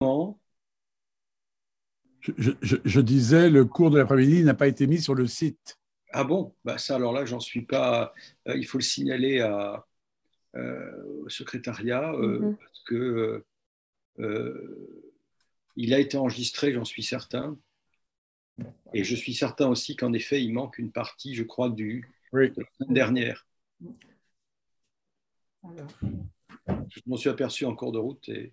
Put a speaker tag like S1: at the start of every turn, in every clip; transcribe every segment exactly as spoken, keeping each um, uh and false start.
S1: Comment?
S2: Je, je- je- je disais, le cours de l'après-midi n'a pas été mis sur le site.
S1: Ah bon? Bah ça, alors là, j'en suis pas. Euh, il faut le signaler à, euh, au secrétariat euh,
S3: Mhm.
S1: parce que euh, il a été enregistré, j'en suis certain. Et je suis certain aussi qu'en effet, il manque une partie, je crois, du,
S2: Oui.
S1: de la semaine dernière.
S3: Alors,
S1: Je m'en suis aperçu en cours de route. Et...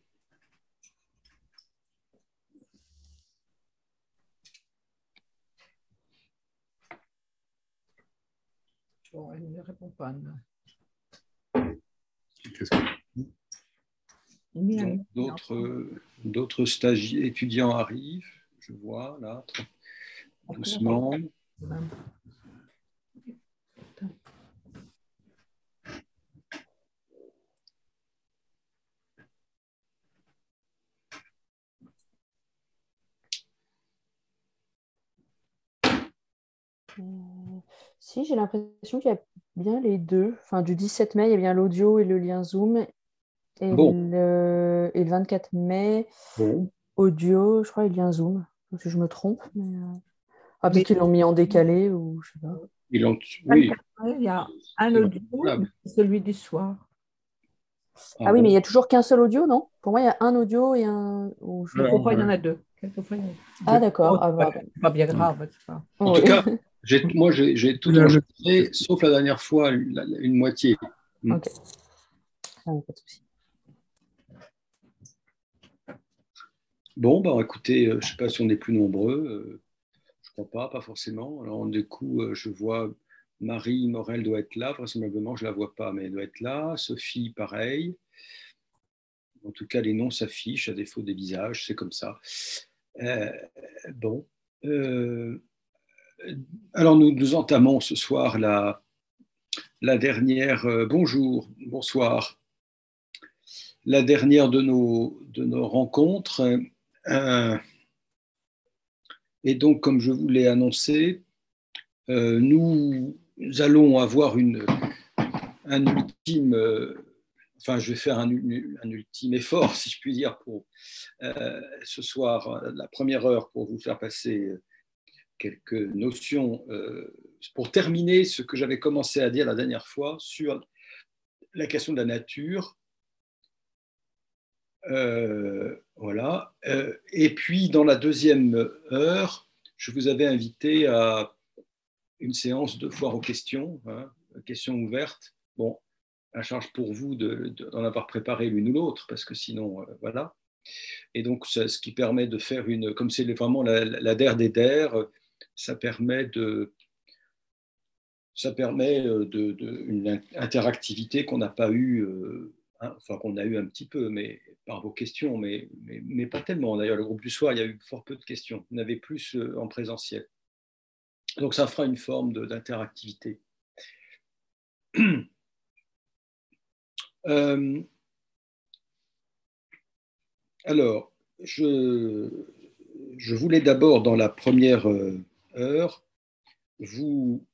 S3: bon, elle ne répond pas. non.
S2: Qu'est-ce que-
S3: Ni un-
S1: Donc, d'autres, d'autres stagiaires, étudiants arrivent, je vois là, doucement.
S3: Euh, si, j'ai l'impression qu'il y a bien les deux. Enfin, du dix-sept mai, il y a bien l'audio et le lien Zoom. Et,
S1: Bon,
S3: le, et le vingt-quatre mai,
S1: bon.
S3: audio, je crois, et lien Zoom. Si je me trompe. Mais, euh, ah, peut-être
S4: Mais
S3: qu'ils l'ont mis en décalé ou je sais pas.
S1: Ils ont, oui,
S4: vingt-quatre, il y a un
S1: c'est
S4: audio,
S1: valable.
S4: celui du soir.
S1: Ah
S3: Ah oui, mais il
S1: bon?
S3: n'y a toujours qu'un seul audio, non? Pour moi, il y a un audio et un. ou je-
S2: Alors,
S4: Quelquefois, il y en
S2: euh,
S4: a deux. Quelquefois, il y en a
S3: Ah,
S4: deux. Bon,
S3: d'accord. Ah,
S4: c'est pas,
S3: bah,
S4: c'est pas bien grave. C'est pas...
S1: En tout
S3: oui.
S1: cas, j'ai, moi, j'ai, j'ai tout
S2: le- le-
S1: enregistré, sauf la dernière fois, la- la- une moitié.
S3: Ok. Ah, pas de souci.
S1: Bon, bah, écoutez, euh, je ne sais pas si on est plus nombreux. euh, je ne crois pas, pas forcément. Alors, du coup, euh, je vois Marie Morel doit être là. Vraisemblablement, je ne la vois pas, mais elle doit être là. Sophie, pareil. En tout cas, les noms s'affichent à défaut des visages. C'est comme ça. Euh, bon. Euh, alors, nous, nous entamons ce soir la, la dernière. euh, bonjour, bonsoir. La dernière de nos, de nos rencontres. Euh, et donc, comme je vous l'ai annoncé, euh, nous allons avoir une, un ultime, euh, enfin, je vais faire un, un, ultime effort, si je puis dire, pour euh, ce soir, la première heure, pour vous faire passer quelques notions, euh, pour terminer ce que j'avais commencé à dire la dernière fois sur la question de la nature. Euh, voilà. Euh, et puis, dans la deuxième heure, je vous avais invité à une séance de foire aux questions, hein, questions ouvertes. Bon, à charge pour vous de, de, d'en avoir préparé l'une ou l'autre, parce que sinon, euh, voilà. Et donc, ça, ce qui permet de faire une, comme c'est vraiment la, la D E R des D E R, ça permet de, ça permet de, de une interactivité qu'on n'a pas eue, euh, hein, enfin qu'on a eu un petit peu, mais par vos questions, mais, mais, mais pas tellement. D'ailleurs, le groupe du soir, il y a eu fort peu de questions. On avait plus euh, en présentiel. Donc, ça fera une forme de, d'interactivité. Euh, alors, je, je voulais d'abord, dans la première heure, vous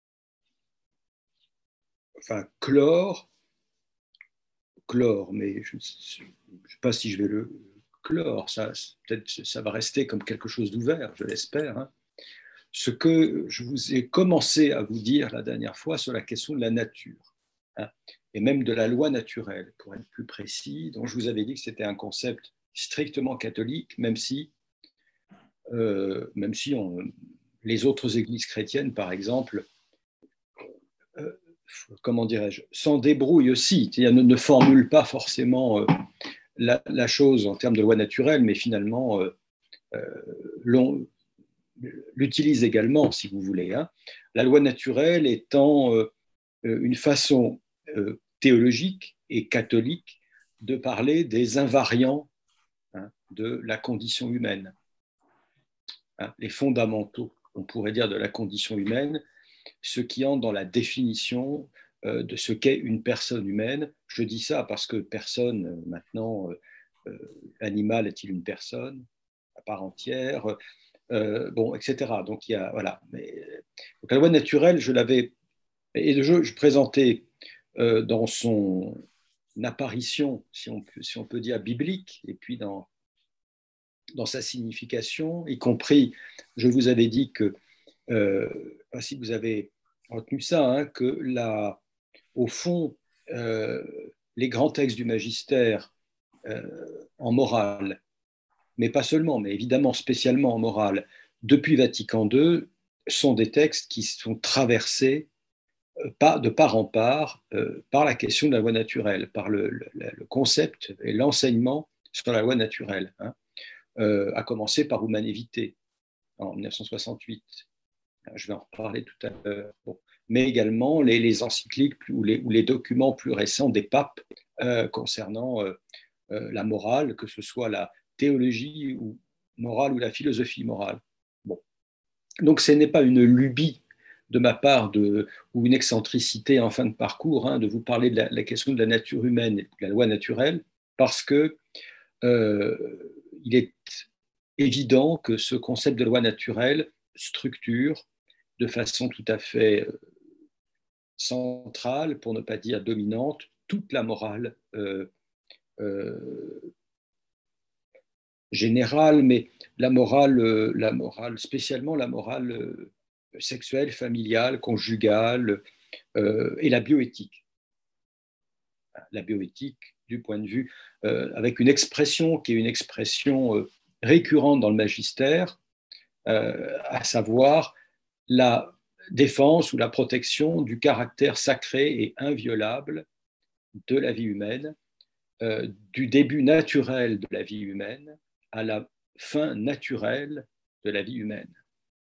S1: enfin, clore, clore, mais je ne sais pas si je vais le clore, ça, peut-être ça va rester comme quelque chose d'ouvert, je l'espère, hein. Ce que je vous ai commencé à vous dire la dernière fois sur la question de la nature, hein, et même de la loi naturelle, pour être plus précis, dont je vous avais dit que c'était un concept strictement catholique, même si, euh, même si on, les autres églises chrétiennes, par exemple, euh, comment dirais-je, s'en débrouillent aussi, c'est-à-dire ne, ne formulent pas forcément euh, la, la, chose en termes de loi naturelle, mais finalement euh, euh, l'utilisent également, si vous voulez, hein. La loi naturelle étant euh, une façon euh, théologique et catholique de parler des invariants, hein, de la condition humaine, hein, les fondamentaux, on pourrait dire, de la condition humaine, ce qui entre dans la définition euh, de ce qu'est une personne humaine. Je dis ça parce que personne, euh, maintenant, euh, euh, l'animal est-il une personne à part entière, euh, bon, et cetera. Donc, il y a, voilà. Mais, donc, la loi naturelle, je l'avais, et je, je présentais euh, dans son apparition, si on, peut, si on peut dire, biblique, et puis dans dans sa signification, y compris, je vous avais dit que, euh, si vous avez retenu ça, hein, que la, au fond, euh, les grands textes du magistère euh, en morale, mais pas seulement, mais évidemment spécialement en morale, depuis Vatican deux, sont des textes qui sont traversés euh, de part en part euh, par la question de la loi naturelle, par le, le, le concept et l'enseignement sur la loi naturelle, hein, euh, à commencer par Humanae Vitae en mille neuf cent soixante-huit. Je vais en reparler tout à l'heure. Bon. Mais également les, les encycliques ou les, ou les documents plus récents des papes euh, concernant euh, euh, la morale, que ce soit la théologie ou morale ou la philosophie morale. Bon. Donc ce n'est pas une lubie de ma part de, ou une excentricité en fin de parcours hein, de vous parler de la, la question de la nature humaine et de la loi naturelle, parce que euh, il est évident que ce concept de loi naturelle structure de façon tout à fait centrale, pour ne pas dire dominante, toute la morale euh, euh, générale, mais la morale, euh, la morale, spécialement la morale euh, sexuelle, familiale, conjugale euh, et la bioéthique. La bioéthique, du point de vue, euh, avec une expression qui est une expression euh, récurrente dans le magistère, euh, à savoir la défense ou la protection du caractère sacré et inviolable de la vie humaine, euh, du début naturel de la vie humaine à la fin naturelle de la vie humaine.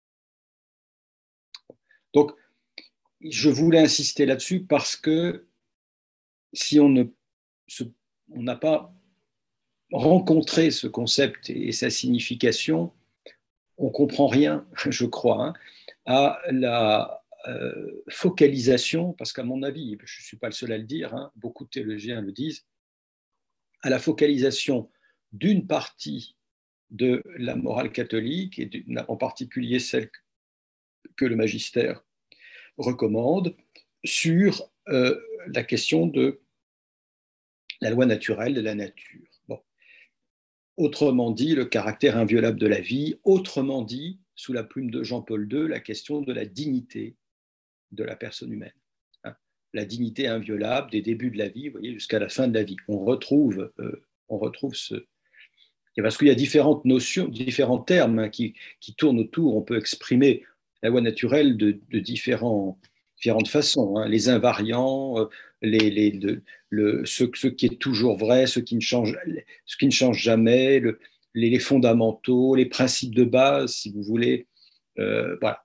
S1: Donc, je voulais insister là-dessus parce que si on ne se, on n'a pas rencontré ce concept et sa signification, on ne comprend rien, je crois, hein, à la euh, focalisation, parce qu'à mon avis, je ne suis pas le seul à le dire, hein, beaucoup de théologiens le disent, à la focalisation d'une partie de la morale catholique, et en particulier celle que le magistère recommande, sur euh, la question de la loi naturelle de la nature. Bon. Autrement dit, le caractère inviolable de la vie, autrement dit, sous la plume de Jean-Paul deux, la question de la dignité de la personne humaine. Hein, la dignité inviolable des débuts de la vie, vous voyez, jusqu'à la fin de la vie. On retrouve, euh, on retrouve ce... Parce qu'il y a différentes notions, différents termes hein, qui, qui tournent autour. On peut exprimer la loi naturelle de, de différents, différentes façons. Hein. Les invariants, les, les, le, le, ce, ce qui est toujours vrai, ce qui ne change, ce qui ne change jamais, le, les, les fondamentaux, les principes de base, si vous voulez. Euh, voilà.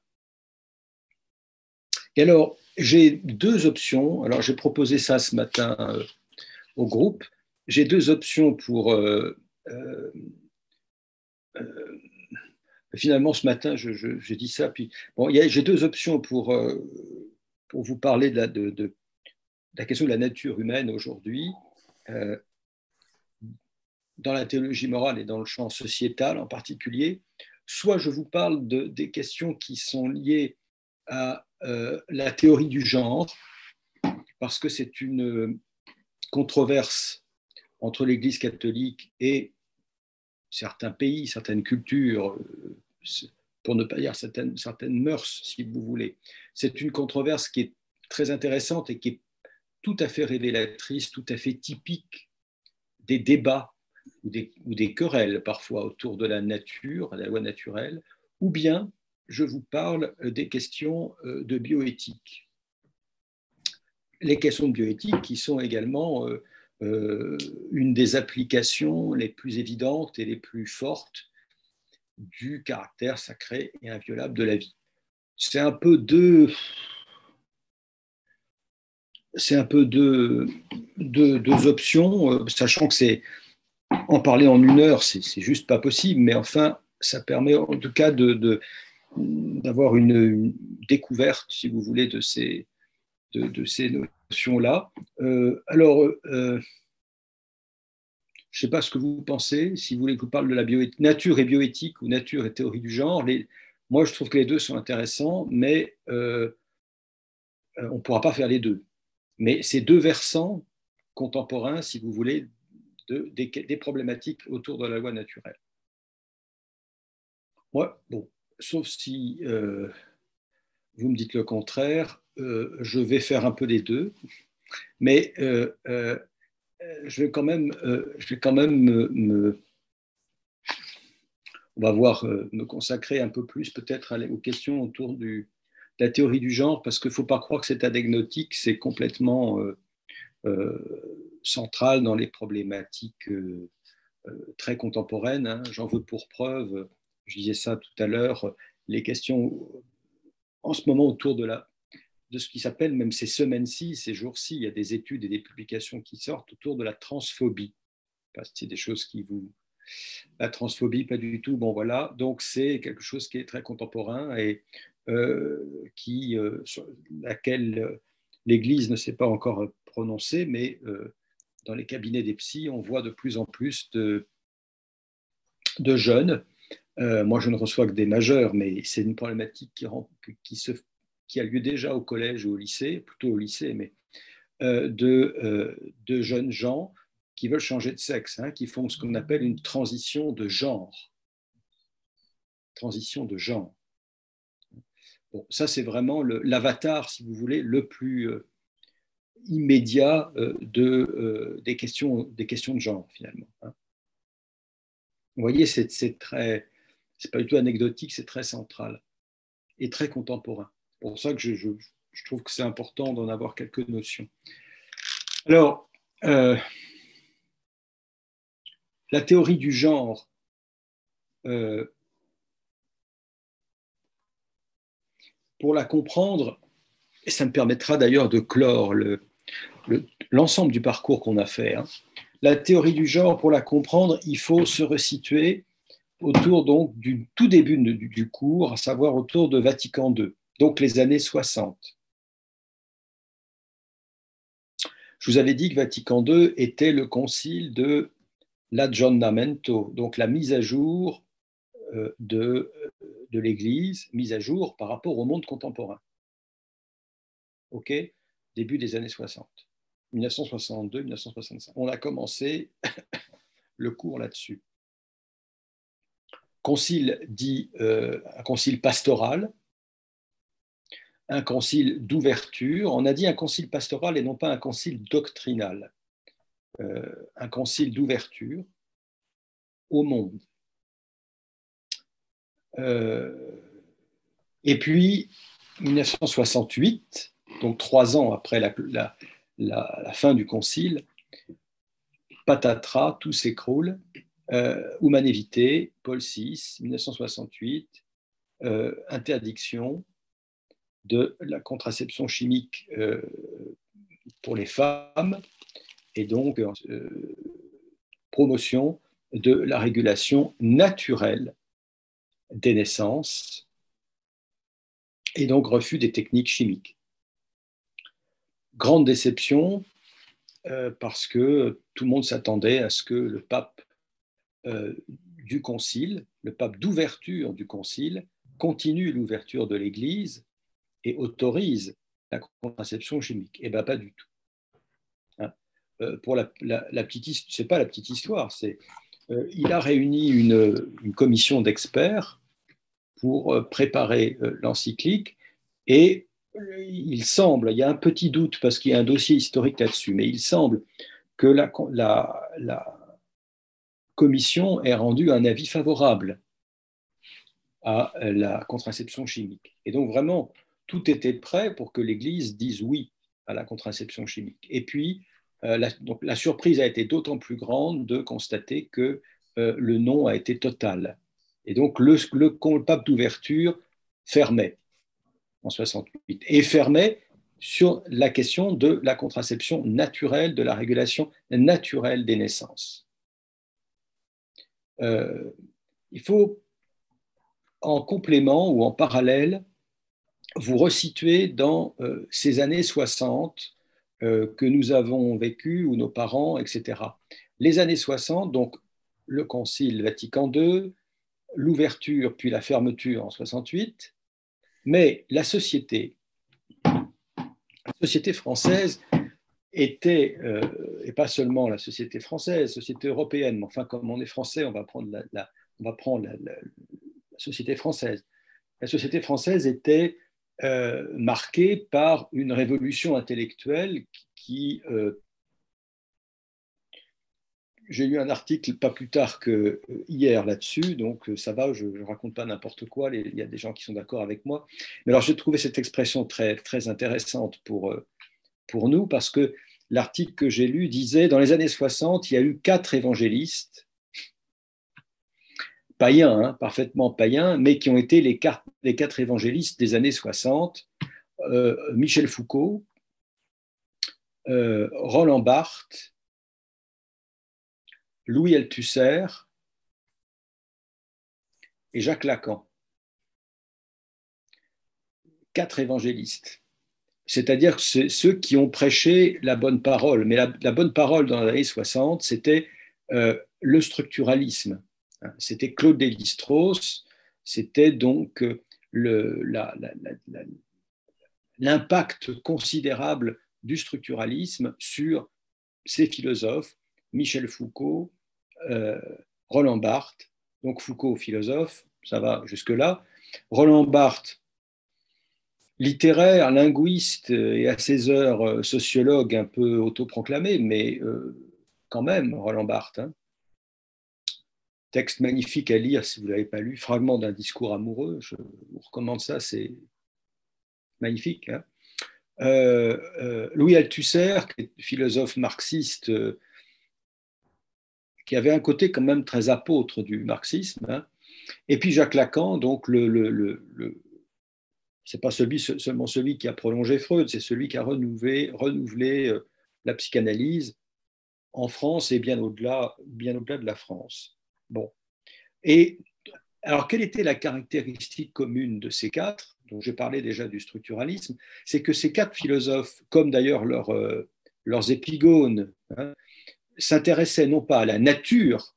S1: Et alors, j'ai deux options. Alors, j'ai proposé ça ce matin euh, au groupe. J'ai deux options pour... Euh, euh, euh, finalement, ce matin, je, je, j'ai dit ça. Puis, bon, y a, j'ai deux options pour, euh, pour vous parler de la, de, de, de la question de la nature humaine aujourd'hui. Euh, dans la théologie morale et dans le champ sociétal en particulier. Soit je vous parle de, des questions qui sont liées à euh, la théorie du genre, parce que c'est une controverse entre l'Église catholique et certains pays, certaines cultures, pour ne pas dire certaines, certaines mœurs, si vous voulez. C'est une controverse qui est très intéressante et qui est tout à fait révélatrice, tout à fait typique des débats ou des, ou des querelles parfois autour de la nature, de la loi naturelle, ou bien je vous parle des questions de bioéthique. Les questions de bioéthique qui sont également euh, euh, une des applications les plus évidentes et les plus fortes du caractère sacré et inviolable de la vie. C'est un peu deux, c'est un peu deux, deux, deux options, sachant que c'est en parler en une heure, c'est, c'est juste pas possible, mais enfin, ça permet en tout cas de, de, d'avoir une, une découverte, si vous voulez, de ces, de, de ces notions-là. Euh, alors, euh, je ne sais pas ce que vous pensez, si vous voulez que je vous parle de la bioéthique, nature et bioéthique ou nature et théorie du genre. Les, moi, je trouve que les deux sont intéressants, mais euh, on ne pourra pas faire les deux. Mais ces deux versants contemporains, si vous voulez, de, des, des problématiques autour de la loi naturelle. moi, bon, sauf si euh, vous me dites le contraire, euh, je vais faire un peu des deux, mais euh, euh, je vais quand même, euh, je vais quand même me, me on va voir, euh, me consacrer un peu plus peut-être aux questions autour du, de la théorie du genre, parce qu'il ne faut pas croire que c'est anecdotique, c'est complètement euh, euh, central dans les problématiques euh, euh, très contemporaines. Hein. J'en veux pour preuve, je disais ça tout à l'heure, les questions en ce moment autour de, la, de ce qui s'appelle, même ces semaines-ci, ces jours-ci, il y a des études et des publications qui sortent autour de la transphobie. C'est des choses qui vous... La transphobie, pas du tout. Bon, voilà. Donc, c'est quelque chose qui est très contemporain et euh, qui, euh, sur laquelle l'Église ne s'est pas encore prononcée, mais euh, dans les cabinets des psys, on voit de plus en plus de, de jeunes. Euh, moi, je ne reçois que des majeurs, mais c'est une problématique qui, rend, qui, se, qui a lieu déjà au collège ou au lycée, plutôt au lycée, mais euh, de, euh, de jeunes gens qui veulent changer de sexe, hein, qui font ce qu'on appelle une transition de genre. Transition de genre. Bon, ça, c'est vraiment l'avatar, si vous voulez, le plus euh, immédiat euh, de, euh, des, questions, des questions de genre, finalement. Hein. Vous voyez, c'est très, c'est pas du tout anecdotique, c'est très central et très contemporain. C'est pour ça que je, je, je trouve que c'est important d'en avoir quelques notions. Alors, euh, la théorie du genre, euh, pour la comprendre, et ça me permettra d'ailleurs de clore l'ensemble le, du parcours qu'on a fait, hein. La théorie du genre, pour la comprendre, il faut se resituer autour donc du tout début du, du cours, à savoir autour de Vatican deux, donc les années soixante. Je vous avais dit que Vatican deux était le concile de l'aggiornamento, donc la mise à jour de, de l'Église, mise à jour par rapport au monde contemporain. OK ? Début des années soixante. mille neuf cent soixante-deux mille neuf cent soixante-cinq. On a commencé le cours là-dessus. Concile dit euh, un concile pastoral, un concile d'ouverture. On a dit un concile pastoral et non pas un concile doctrinal. Euh, un concile d'ouverture au monde. Euh, et puis, mille neuf cent soixante-huit, donc trois ans après la, la, la, la fin du concile, patatras, tout s'écroule. Euh, Humanum Vitae, Paul six, mille neuf cent soixante-huit, euh, interdiction de la contraception chimique euh, pour les femmes et donc euh, promotion de la régulation naturelle des naissances et donc refus des techniques chimiques. Grande déception euh, parce que tout le monde s'attendait à ce que le pape euh, du concile, le pape d'ouverture du concile, continue l'ouverture de l'Église et autorise la contraception chimique. Eh bien, pas du tout. Hein. Euh, pour la, la, la petite, c'est pas la petite histoire, c'est euh, il a réuni une, une commission d'experts pour euh, préparer euh, l'encyclique et euh, il semble, il y a un petit doute parce qu'il y a un dossier historique là-dessus, mais il semble que la, la, la commission ait rendu un avis favorable à la contraception chimique. Et donc vraiment, tout était prêt pour que l'Église dise oui à la contraception chimique. Et puis, euh, la, donc, la surprise a été d'autant plus grande de constater que euh, le non a été total. Et donc, le, le, le pape d'ouverture fermait en soixante-huit et fermait sur la question de la contraception naturelle, de la régulation naturelle des naissances. Euh, il faut, en complément ou en parallèle, vous resituer dans euh, ces années soixante euh, que nous avons vécues, ou nos parents, et cetera. Les années soixante, donc le Concile Vatican deux, l'ouverture puis la fermeture en soixante-huit, mais la société, la société française était, euh, et pas seulement la société française, la société européenne, mais enfin comme on est français, on va prendre la, la, on va prendre la, la, la société française. La société française était euh, marquée par une révolution intellectuelle qui... Euh, j'ai lu un article pas plus tard que hier là-dessus, donc ça va, je ne raconte pas n'importe quoi, les, il y a des gens qui sont d'accord avec moi. Mais alors j'ai trouvé cette expression très, très intéressante pour, pour nous, parce que l'article que j'ai lu disait, dans les années soixante, il y a eu quatre évangélistes, païens, hein, parfaitement païens, mais qui ont été les quatre, les quatre évangélistes des années soixante, euh, Michel Foucault, euh, Roland Barthes, Louis Althusser et Jacques Lacan. Quatre évangélistes. C'est-à-dire que c'est ceux qui ont prêché la bonne parole. Mais la, la bonne parole dans les années soixante, c'était euh, le structuralisme. C'était Claude Lévi-Strauss, c'était donc le, la, la, la, l'impact considérable du structuralisme sur ces philosophes, Michel Foucault, euh, Roland Barthes, donc Foucault philosophe, ça va jusque-là, Roland Barthes, littéraire, linguiste et à ses heures sociologue un peu autoproclamé, mais euh, quand même, Roland Barthes. Hein. Texte magnifique à lire si vous ne l'avez pas lu, Fragment d'un discours amoureux, je vous recommande ça, c'est magnifique. Hein. Euh, euh, Louis Althusser, philosophe marxiste, euh, qui avait un côté quand même très apôtre du marxisme, hein. Et puis Jacques Lacan, donc le, le, le, le c'est pas celui, seulement celui qui a prolongé Freud, c'est celui qui a renouvelé, renouvelé euh, la psychanalyse en France et bien au-delà, bien au-delà de la France. Bon. Et alors, quelle était la caractéristique commune de ces quatre, dont j'ai parlé déjà du structuralisme, c'est que ces quatre philosophes, comme d'ailleurs leur, euh, leurs épigones, hein, s'intéressaient non pas à la nature,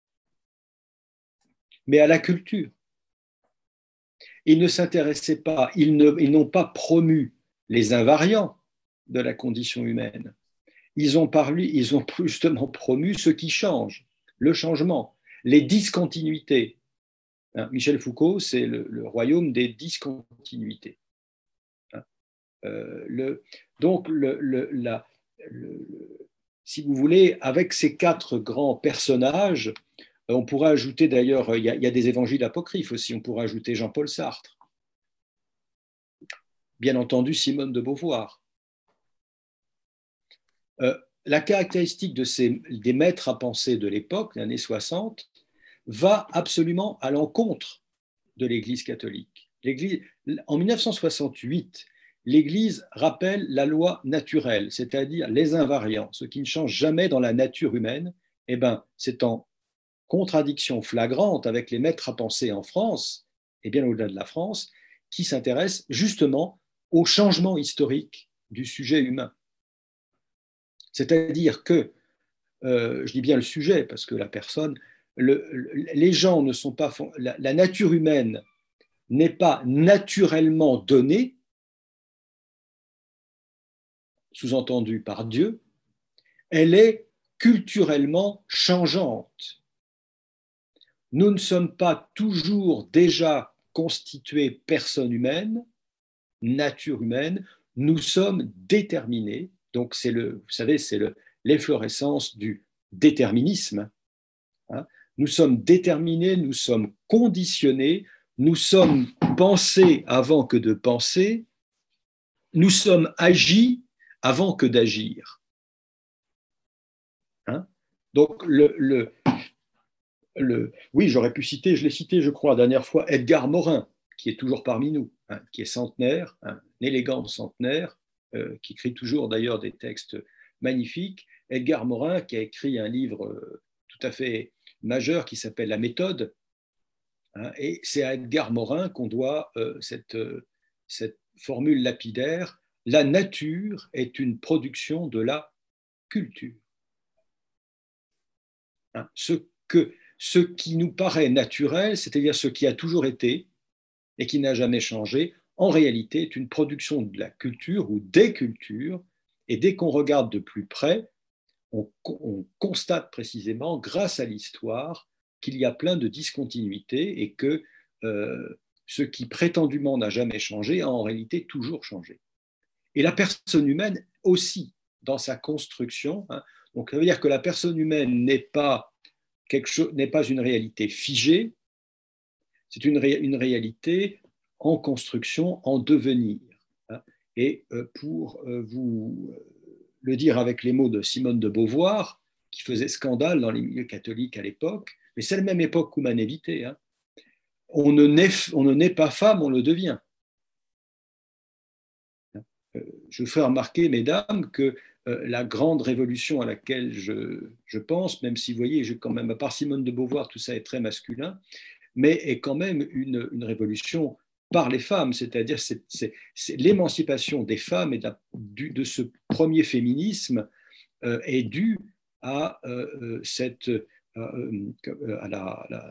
S1: mais à la culture. Ils ne s'intéressaient pas, ils, ne, ils n'ont pas promu les invariants de la condition humaine. Ils ont, parlé, ils ont justement promu ce qui change, le changement, les discontinuités. Hein, Michel Foucault, c'est le, le royaume des discontinuités. Hein, euh, le, donc, le, le, la, le, si vous voulez, avec ces quatre grands personnages, on pourrait ajouter d'ailleurs, il y, a, il y a des évangiles apocryphes aussi, on pourrait ajouter Jean-Paul Sartre, bien entendu Simone de Beauvoir. Euh, la caractéristique de ces, des maîtres à penser de l'époque, des années soixante, va absolument à l'encontre de l'Église catholique. L'Église, en mille neuf cent soixante-huit, l'Église rappelle la loi naturelle, c'est-à-dire les invariants, ce qui ne change jamais dans la nature humaine. Eh ben, c'est en contradiction flagrante avec les maîtres à penser en France, et bien au-delà de la France, qui s'intéressent justement au changement historique du sujet humain. C'est-à-dire que, euh, je dis bien le sujet, parce que la personne, le, les gens ne sont pas, la, la nature humaine n'est pas naturellement donnée, sous-entendu par Dieu, elle est culturellement changeante. Nous ne sommes pas toujours déjà constitués personnes humaines, nature humaine, nous sommes déterminés. Donc, c'est le, vous savez, c'est le, l'efflorescence du déterminisme. Hein. Nous sommes déterminés, nous sommes conditionnés, nous sommes pensés avant que de penser, nous sommes agis avant que d'agir. Hein. Donc, le, le, le, oui, j'aurais pu citer, je l'ai cité, je crois, la dernière fois, Edgar Morin, qui est toujours parmi nous, hein, qui est centenaire, un élégant centenaire, euh, qui écrit toujours d'ailleurs des textes magnifiques. Edgar Morin, qui a écrit un livre euh, tout à fait majeur qui s'appelle La méthode, hein, et c'est à Edgar Morin qu'on doit euh, cette, euh, cette formule lapidaire, la nature est une production de la culture. Hein, ce, que, ce qui nous paraît naturel, c'est-à-dire ce qui a toujours été et qui n'a jamais changé, en réalité est une production de la culture ou des cultures, et dès qu'on regarde de plus près, on, on constate précisément, grâce à l'histoire, qu'il y a plein de discontinuités et que euh, ce qui prétendument n'a jamais changé a en réalité toujours changé. Et la personne humaine aussi, dans sa construction. Hein, donc, ça veut dire que la personne humaine n'est pas, quelque chose, n'est pas une réalité figée, c'est une, ré, une réalité en construction, en devenir. Hein. Et euh, pour euh, vous le dire avec les mots de Simone de Beauvoir, qui faisait scandale dans les milieux catholiques à l'époque, mais c'est la même époque qu'Humanité. Hein. On ne naît, on ne naît pas femme, on le devient. Je ferai remarquer, mesdames, que euh, la grande révolution à laquelle je, je pense, même si vous voyez, j'ai quand même, à part Simone de Beauvoir, tout ça est très masculin, mais est quand même une, une révolution par les femmes, c'est-à-dire c'est, c'est, c'est l'émancipation des femmes et de, du, de ce premier féminisme euh, est due à euh, cette euh, à la, la,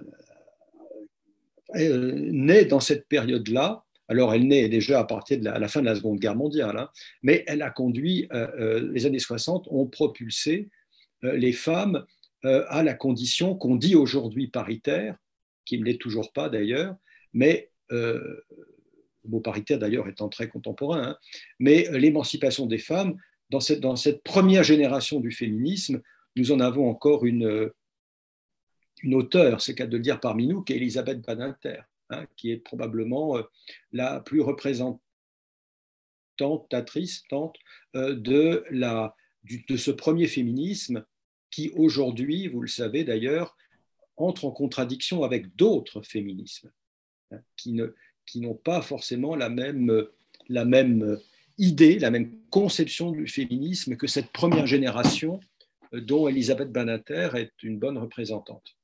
S1: euh, naît dans cette période-là. Alors, elle naît déjà à partir de la, à la fin de la Seconde Guerre mondiale, hein, mais elle a conduit, euh, euh, les années soixante ont propulsé euh, les femmes euh, à la condition qu'on dit aujourd'hui paritaire, qui ne l'est toujours pas d'ailleurs, mais euh, le mot paritaire d'ailleurs étant très contemporain, hein, mais l'émancipation des femmes, dans cette, dans cette première génération du féminisme, nous en avons encore une, une auteure, c'est qu'à de le dire parmi nous, qui est Elisabeth Badinter. Hein, qui est probablement euh, la plus représentatrice tante, euh, de, la, du, de ce premier féminisme qui aujourd'hui, vous le savez d'ailleurs, entre en contradiction avec d'autres féminismes hein, qui, ne, qui n'ont pas forcément la même, la même idée, la même conception du féminisme que cette première génération euh, dont Elisabeth Badinter est une bonne représentante.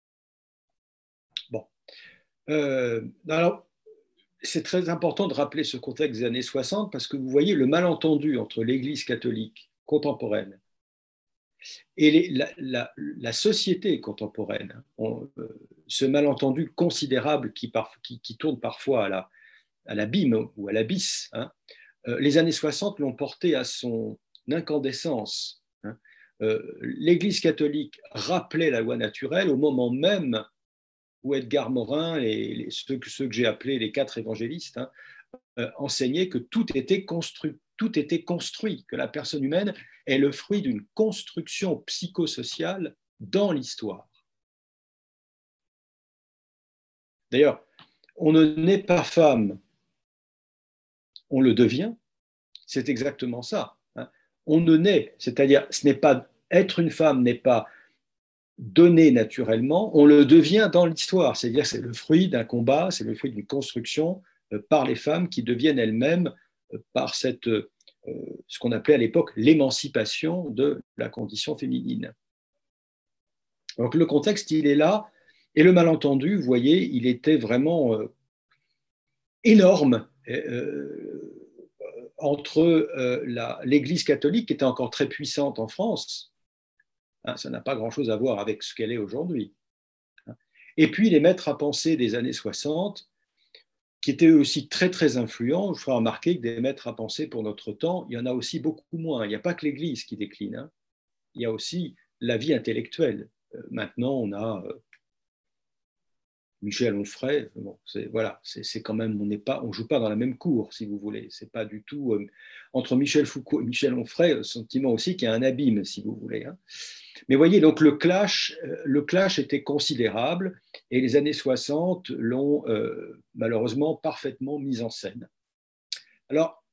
S1: Bon. Euh, alors, c'est très important de rappeler ce contexte des années soixante parce que vous voyez le malentendu entre l'Église catholique contemporaine et les, la, la, la société contemporaine, on, euh, ce malentendu considérable qui, par, qui, qui tourne parfois à la, à l'abîme ou à l'abysse. Hein, euh, les années soixante l'ont porté à son incandescence. Hein. Euh, L'Église catholique rappelait la loi naturelle au moment même où Edgar Morin et les, ceux, ceux que j'ai appelés les quatre évangélistes hein, euh, enseignaient que tout était construit, tout était construit, que la personne humaine est le fruit d'une construction psychosociale dans l'histoire. D'ailleurs, on ne naît pas femme, on le devient, c'est exactement ça. Hein. On ne naît, c'est-à-dire, ce n'est pas être une femme n'est pas donné naturellement, on le devient dans l'histoire, c'est-à-dire c'est le fruit d'un combat, c'est le fruit d'une construction euh, par les femmes qui deviennent elles-mêmes euh, par cette, euh, ce qu'on appelait à l'époque l'émancipation de la condition féminine. Donc le contexte, il est là, et le malentendu, vous voyez, il était vraiment euh, énorme euh, entre euh, la, l'Église catholique, qui était encore très puissante en France. Hein, ça n'a pas grand-chose à voir avec ce qu'elle est aujourd'hui. Et puis les maîtres à penser des années soixante, qui étaient eux aussi très très influents. Je ferai remarquer que des maîtres à penser pour notre temps, il y en a aussi beaucoup moins. Il n'y a pas que l'Église qui décline, hein. Il y a aussi la vie intellectuelle. Euh, maintenant, on a euh, Michel Onfray. Bon, c'est, voilà, c'est, c'est quand même, on n'est pas, on joue pas dans la même cour, si vous voulez. C'est pas du tout euh, entre Michel Foucault et Michel Onfray, le sentiment aussi qu'il y a un abîme, si vous voulez. Hein. Mais voyez, donc le clash, le clash était considérable et les années soixante l'ont euh, malheureusement parfaitement mis en scène. Alors,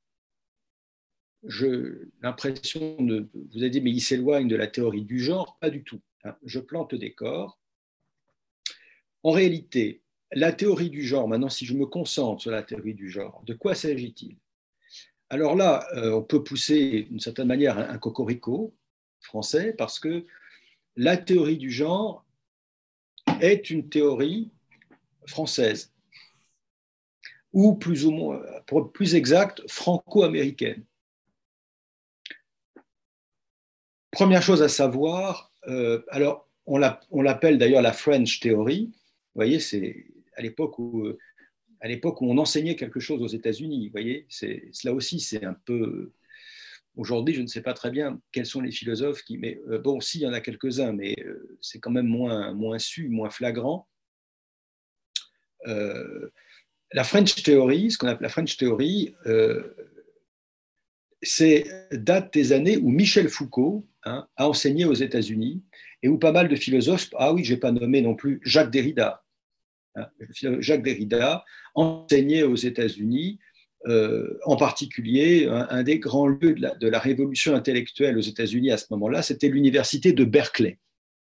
S1: j'ai l'impression de, vous avez dit, mais il s'éloigne de la théorie du genre, pas du tout. Hein. Je plante le décor. En réalité, la théorie du genre, maintenant si je me concentre sur la théorie du genre, de quoi s'agit-il? Alors là, euh, on peut pousser d'une certaine manière un, un cocorico français parce que la théorie du genre est une théorie française, ou plus ou moins, pour être plus exact, franco-américaine. Première chose à savoir, euh, alors on l'appelle d'ailleurs la French Theory. Vous voyez, c'est à l'époque où, à l'époque où on enseignait quelque chose aux États-Unis. Vous voyez, c'est, cela aussi, c'est un peu. Aujourd'hui, je ne sais pas très bien quels sont les philosophes qui. Mais euh, bon, si, il y en a quelques-uns, mais euh, c'est quand même moins, moins su, moins flagrant. euh, la French Theory, ce qu'on appelle la French Theory, euh, c'est date des années où Michel Foucault hein, a enseigné aux États-Unis et où pas mal de philosophes, ah oui, je n'ai pas nommé non plus Jacques Derrida, hein, Jacques Derrida enseignait aux États-Unis, euh, en particulier un, un des grands lieux de la, de la révolution intellectuelle aux États-Unis à ce moment-là, c'était l'université de Berkeley.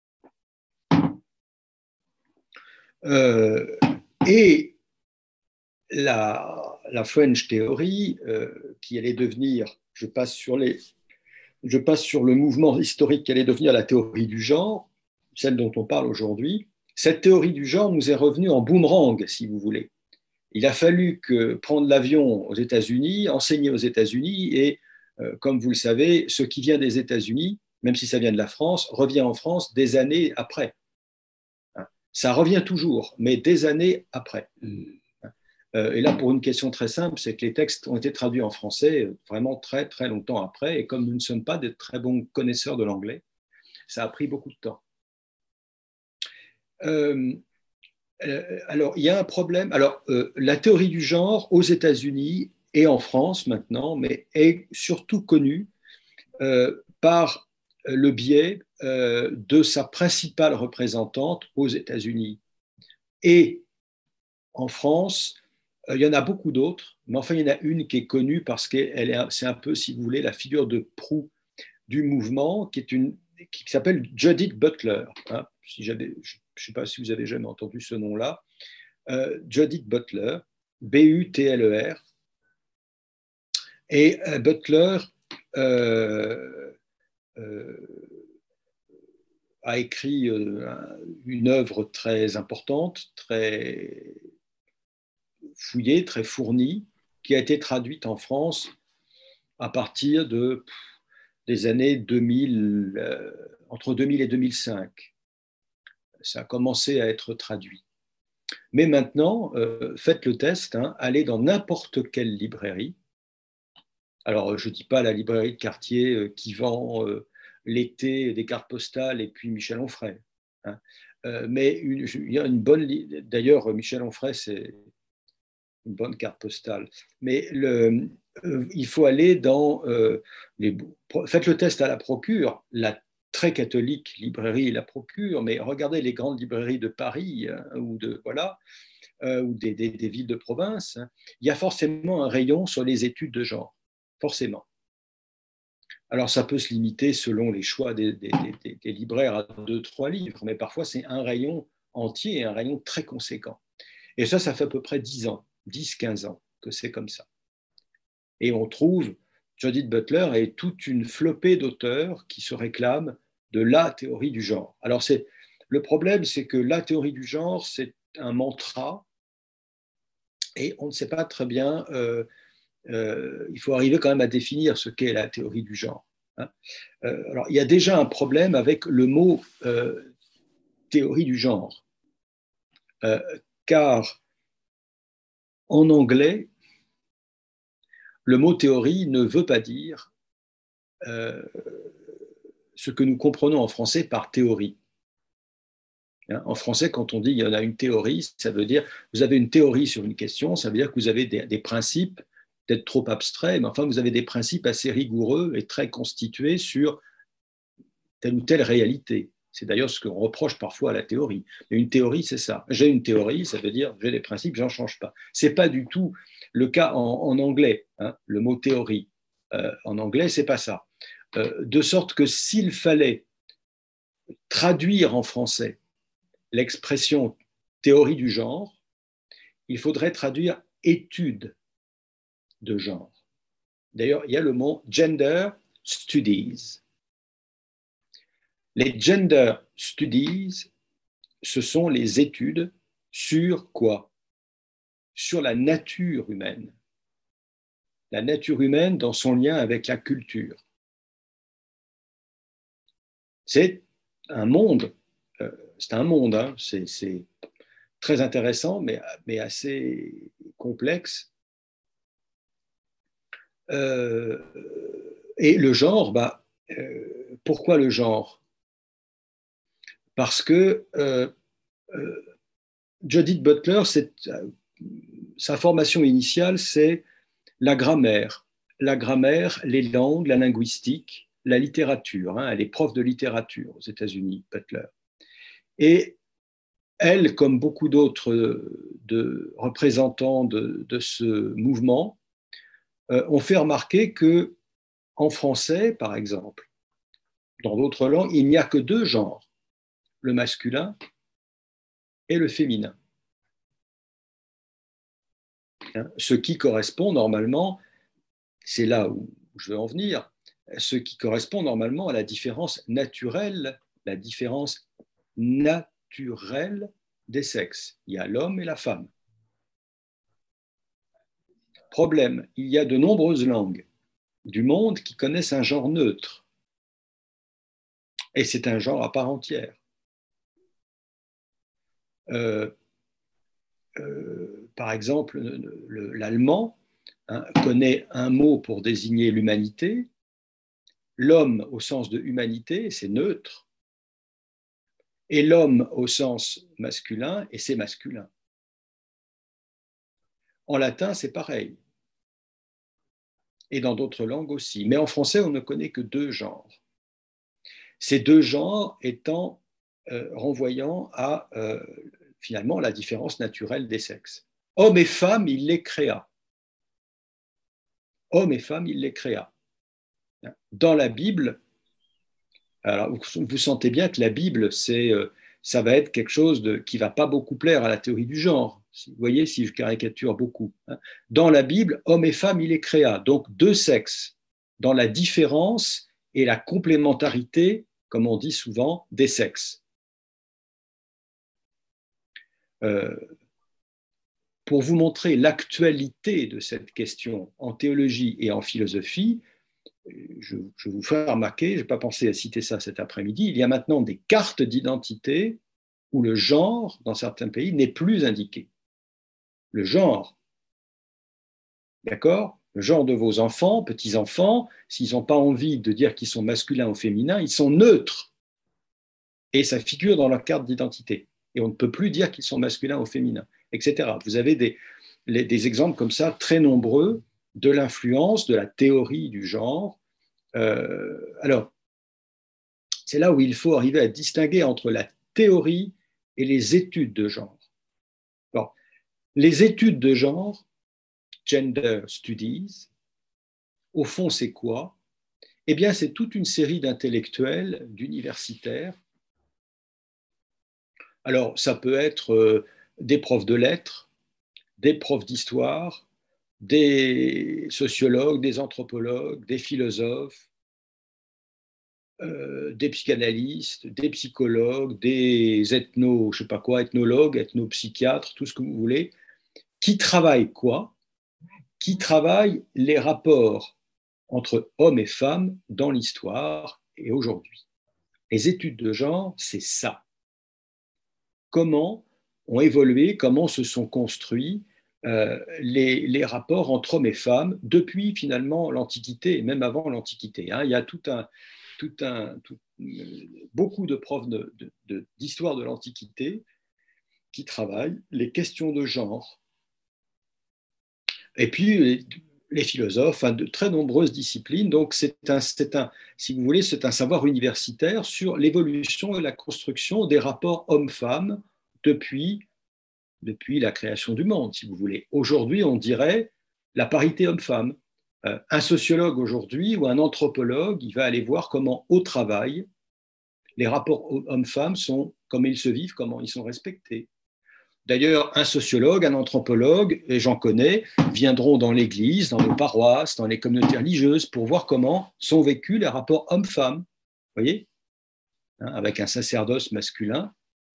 S1: Euh, et la, la French Theory, euh, qui allait devenir, je passe sur les, je passe sur le mouvement historique qui allait devenir la théorie du genre, celle dont on parle aujourd'hui. Cette théorie du genre nous est revenue en boomerang, si vous voulez. Il a fallu que prendre l'avion aux États-Unis, enseigner aux États-Unis, et euh, comme vous le savez, ce qui vient des États-Unis, même si ça vient de la France, revient en France des années après. Ça revient toujours, mais des années après. Et là, pour une question très simple, c'est que les textes ont été traduits en français vraiment très, très longtemps après. Et comme nous ne sommes pas des très bons connaisseurs de l'anglais, ça a pris beaucoup de temps. Euh, alors, il y a un problème. Alors, euh, la théorie du genre aux États-Unis et en France maintenant, mais est surtout connue euh, par le biais euh, de sa principale représentante aux États-Unis et en France. Il y en a beaucoup d'autres, mais enfin, il y en a une qui est connue parce que c'est un peu, si vous voulez, la figure de proue du mouvement, qui, est une, qui s'appelle Judith Butler. Hein, si je ne sais pas si vous avez jamais entendu ce nom-là. Euh, Judith Butler, B U T L E R. Et euh, Butler euh, euh, a écrit euh, une œuvre très importante, très fouillée, très fournie, qui a été traduite en France à partir de, des années deux mille, euh, entre deux mille et deux mille cinq. Ça a commencé à être traduit. Mais maintenant, euh, faites le test, hein, allez dans n'importe quelle librairie. Alors, je ne dis pas la librairie de quartier euh, qui vend euh, l'été des cartes postales et puis Michel Onfray. Hein. Euh, mais une, il y a une bonne... D'ailleurs, Michel Onfray, c'est une bonne carte postale. Mais le, euh, il faut aller dans euh, les... Faites le test à la Procure, la très catholique librairie La Procure, mais regardez les grandes librairies de Paris hein, ou, de, voilà, euh, ou des, des, des villes de province. Hein. Il y a forcément un rayon sur les études de genre, forcément. Alors, ça peut se limiter selon les choix des, des, des, des libraires à deux, trois livres, mais parfois c'est un rayon entier, un rayon très conséquent. Et ça, ça fait à peu près dix ans, dix, quinze ans que c'est comme ça. Et on trouve Judith Butler et toute une flopée d'auteurs qui se réclament de la théorie du genre. Alors, c'est, le problème, c'est que la théorie du genre, c'est un mantra et on ne sait pas très bien, euh, euh, il faut arriver quand même à définir ce qu'est la théorie du genre. Hein. Euh, alors, il y a déjà un problème avec le mot euh, théorie du genre, euh, car en anglais, le mot théorie ne veut pas dire euh, ce que nous comprenons en français par théorie. Hein, en français, quand on dit il y en a une théorie, ça veut dire vous avez une théorie sur une question, ça veut dire que vous avez des, des principes, peut-être trop abstraits, mais enfin vous avez des principes assez rigoureux et très constitués sur telle ou telle réalité. C'est d'ailleurs ce qu'on reproche parfois à la théorie. Mais une théorie, c'est ça. J'ai une théorie, ça veut dire j'ai des principes, j'en change pas. C'est pas du tout le cas en, en anglais. Hein, le mot théorie euh, en anglais, c'est pas ça. Euh, de sorte que s'il fallait traduire en français l'expression théorie du genre, il faudrait traduire étude de genre. D'ailleurs, il y a le mot gender studies. Les gender studies, ce sont les études sur quoi? Sur la nature humaine. La nature humaine dans son lien avec la culture. C'est un monde, euh, c'est un monde, hein, c'est, c'est très intéressant, mais, mais assez complexe. Euh, et le genre, bah, euh, pourquoi le genre? Parce que euh, euh, Judith Butler, c'est, sa formation initiale, c'est la grammaire. La grammaire, les langues, la linguistique, la littérature. Hein, elle est prof de littérature aux États-Unis, Butler. Et elle, comme beaucoup d'autres de représentants de, de ce mouvement, euh, ont fait remarquer que en français, par exemple, dans d'autres langues, il n'y a que deux genres, le masculin et le féminin. Hein, ce qui correspond normalement, c'est là où je veux en venir, ce qui correspond normalement à la différence naturelle, la différence naturelle des sexes. Il y a l'homme et la femme. Problème, il y a de nombreuses langues du monde qui connaissent un genre neutre. Et c'est un genre à part entière. Euh, euh, par exemple, l'allemand hein, connaît un mot pour désigner l'humanité. L'homme au sens de humanité, c'est neutre. Et l'homme au sens masculin, et c'est masculin. En latin, c'est pareil. Et dans d'autres langues aussi. Mais en français, on ne connaît que deux genres. Ces deux genres étant euh, renvoyant à euh, finalement la différence naturelle des sexes. Hommes et femmes, il les créa. Hommes et femmes, il les créa. Dans la Bible, alors vous, vous sentez bien que la Bible, c'est, euh, ça va être quelque chose de, qui ne va pas beaucoup plaire à la théorie du genre. Vous voyez, si je caricature beaucoup. Hein. Dans la Bible, hommes et femmes, il les créa. Donc deux sexes, dans la différence et la complémentarité, comme on dit souvent, des sexes. Euh, pour vous montrer l'actualité de cette question en théologie et en philosophie, je, je vous fais remarquer, je n'ai pas pensé à citer ça cet après-midi, il y a maintenant des cartes d'identité où le genre, dans certains pays, n'est plus indiqué. Le genre, d'accord ? Le genre de vos enfants, petits-enfants, s'ils n'ont pas envie de dire qu'ils sont masculins ou féminins, ils sont neutres. Et ça figure dans leur carte d'identité. Et on ne peut plus dire qu'ils sont masculins ou féminins, et cetera. Vous avez des, les, des exemples comme ça très nombreux de l'influence de la théorie du genre. Euh, alors, c'est là où il faut arriver à distinguer entre la théorie et les études de genre. Alors, les études de genre, gender studies, au fond, c'est quoi ? Eh bien, c'est toute une série d'intellectuels, d'universitaires. Alors, ça peut être euh, des profs de lettres, des profs d'histoire, des sociologues, des anthropologues, des philosophes, euh, des psychanalystes, des psychologues, des ethno, je sais pas quoi, ethnologues, ethnopsychiatres, tout ce que vous voulez, qui travaillent quoi ? Qui travaillent les rapports entre hommes et femmes dans l'histoire et aujourd'hui. Les études de genre, c'est ça. Comment ont évolué, comment se sont construits euh, les, les rapports entre hommes et femmes depuis finalement l'Antiquité et même avant l'Antiquité. Hein. Il y a tout un, tout un, tout, beaucoup de profs de, de, de, d'histoire de l'Antiquité qui travaillent les questions de genre. Et puis, les philosophes, hein, de très nombreuses disciplines. Donc, c'est un, c'est un, si vous voulez, c'est un savoir universitaire sur l'évolution et la construction des rapports hommes-femmes depuis, depuis la création du monde, si vous voulez. Aujourd'hui, on dirait la parité homme-femme. Euh, un sociologue aujourd'hui ou un anthropologue, il va aller voir comment, au travail, les rapports hommes-femmes sont, comment ils se vivent, comment ils sont respectés. D'ailleurs, un sociologue, un anthropologue, et j'en connais, viendront dans l'église, dans les paroisses, dans les communautés religieuses pour voir comment sont vécus les rapports hommes-femmes. Vous voyez, hein, avec un sacerdoce masculin.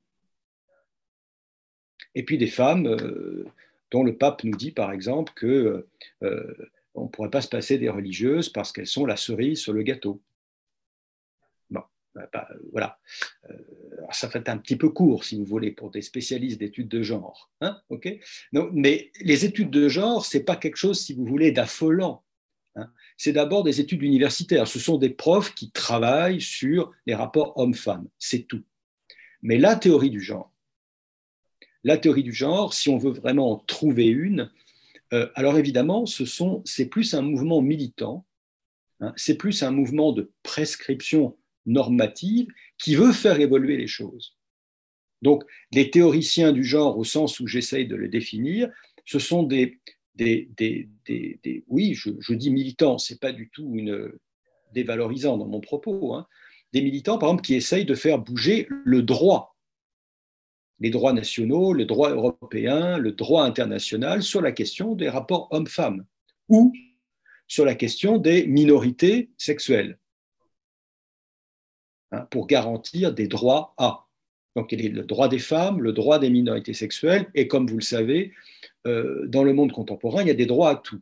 S1: Et puis des femmes euh, dont le pape nous dit, par exemple, qu'on euh, ne pourrait pas se passer des religieuses parce qu'elles sont la cerise sur le gâteau. Bon, bah, voilà. Euh, alors ça fait un petit peu court, si vous voulez, pour des spécialistes d'études de genre. Hein, okay, non, mais les études de genre, ce n'est pas quelque chose, si vous voulez, d'affolant. Hein. C'est d'abord des études universitaires. Ce sont des profs qui travaillent sur les rapports hommes-femmes. C'est tout. Mais la théorie du genre, la théorie du genre, si on veut vraiment en trouver une, euh, alors évidemment, ce sont, c'est plus un mouvement militant, hein, c'est plus un mouvement de prescription normative qui veut faire évoluer les choses. Donc, les théoriciens du genre, au sens où j'essaye de le définir, ce sont des, des, des, des, des oui, je, je dis militants, c'est pas du tout une dévalorisant dans mon propos, hein, des militants, par exemple, qui essayent de faire bouger le droit, les droits nationaux, le droit européen, le droit international sur la question des rapports hommes-femmes ou sur la question des minorités sexuelles, hein, pour garantir des droits à. Donc, il y a le droit des femmes, le droit des minorités sexuelles, et comme vous le savez, euh, dans le monde contemporain, il y a des droits à tout.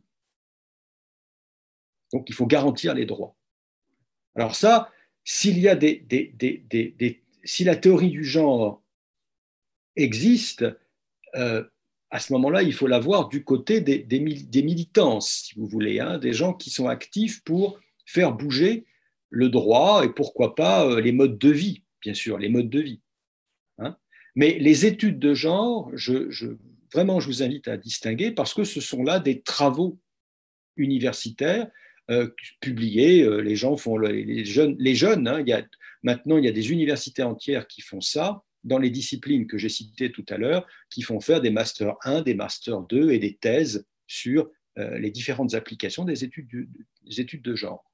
S1: Donc, il faut garantir les droits. Alors ça, s'il y a des, des, des, des, des si la théorie du genre existe, euh, à ce moment-là, il faut la voir du côté des, des, des militants, si vous voulez, hein, des gens qui sont actifs pour faire bouger le droit et pourquoi pas euh, les modes de vie, bien sûr, les modes de vie. Hein. Mais les études de genre, je, je, vraiment, je vous invite à distinguer parce que ce sont là des travaux universitaires euh, publiés. Euh, les gens font le, les jeunes, les jeunes hein, il y a, maintenant, il y a des universités entières qui font ça dans les disciplines que j'ai citées tout à l'heure, qui font faire des masters un, des masters deux et des thèses sur euh, les différentes applications des études, du, des études de genre.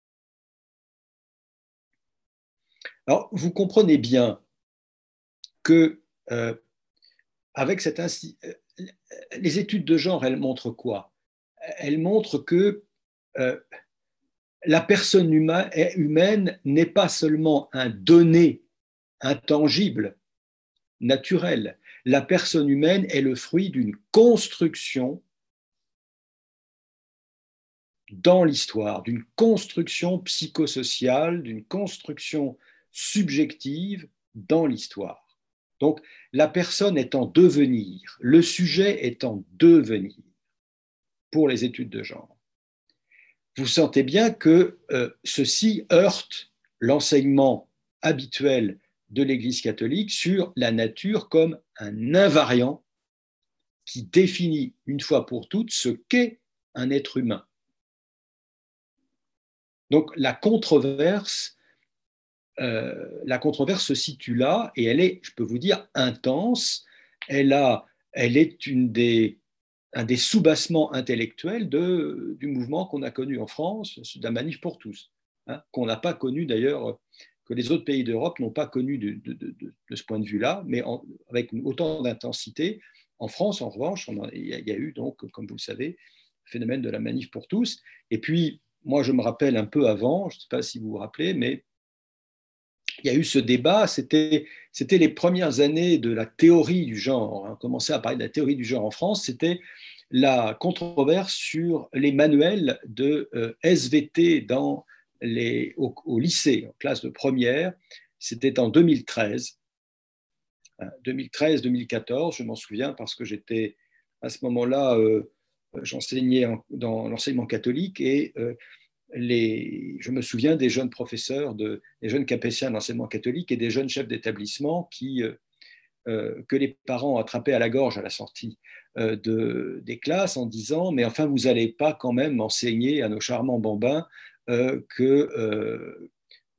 S1: Alors, vous comprenez bien que euh, avec cette insti- les études de genre, elles montrent quoi? Elles montrent que euh, la personne huma- humaine n'est pas seulement un donné intangible, naturel. La personne humaine est le fruit d'une construction dans l'histoire, d'une construction psychosociale, d'une construction subjective dans l'histoire. Donc, la personne est en devenir, le sujet est en devenir pour les études de genre. Vous sentez bien que euh, ceci heurte l'enseignement habituel de l'Église catholique sur la nature comme un invariant qui définit une fois pour toutes ce qu'est un être humain. Donc la controverse, euh, la controverse se situe là et elle est, je peux vous dire, intense. Elle, a, elle est une des, un des soubassements intellectuels de, du mouvement qu'on a connu en France, de la Manif pour tous, hein, qu'on n'a pas connu d'ailleurs, que les autres pays d'Europe n'ont pas connu de, de, de, de ce point de vue-là, mais en, avec autant d'intensité. En France, en revanche, on a, il y a eu donc, comme vous le savez, le phénomène de la Manif pour tous. Et puis, moi, je me rappelle un peu avant, je ne sais pas si vous vous rappelez, mais il y a eu ce débat, c'était, c'était les premières années de la théorie du genre. On commençait à parler de la théorie du genre en France, c'était la controverse sur les manuels de euh, S V T dans les, au, au lycée, en classe de première. C'était en deux mille treize. deux mille treize deux mille quatorze, je m'en souviens parce que j'étais à ce moment-là, euh, j'enseignais dans l'enseignement catholique et euh, les, je me souviens des jeunes professeurs, de, des jeunes capétiens de l'enseignement catholique et des jeunes chefs d'établissement qui, euh, que les parents attrapaient à la gorge à la sortie euh, de, des classes en disant « mais enfin, vous n'allez pas quand même enseigner à nos charmants bambins euh, que, euh,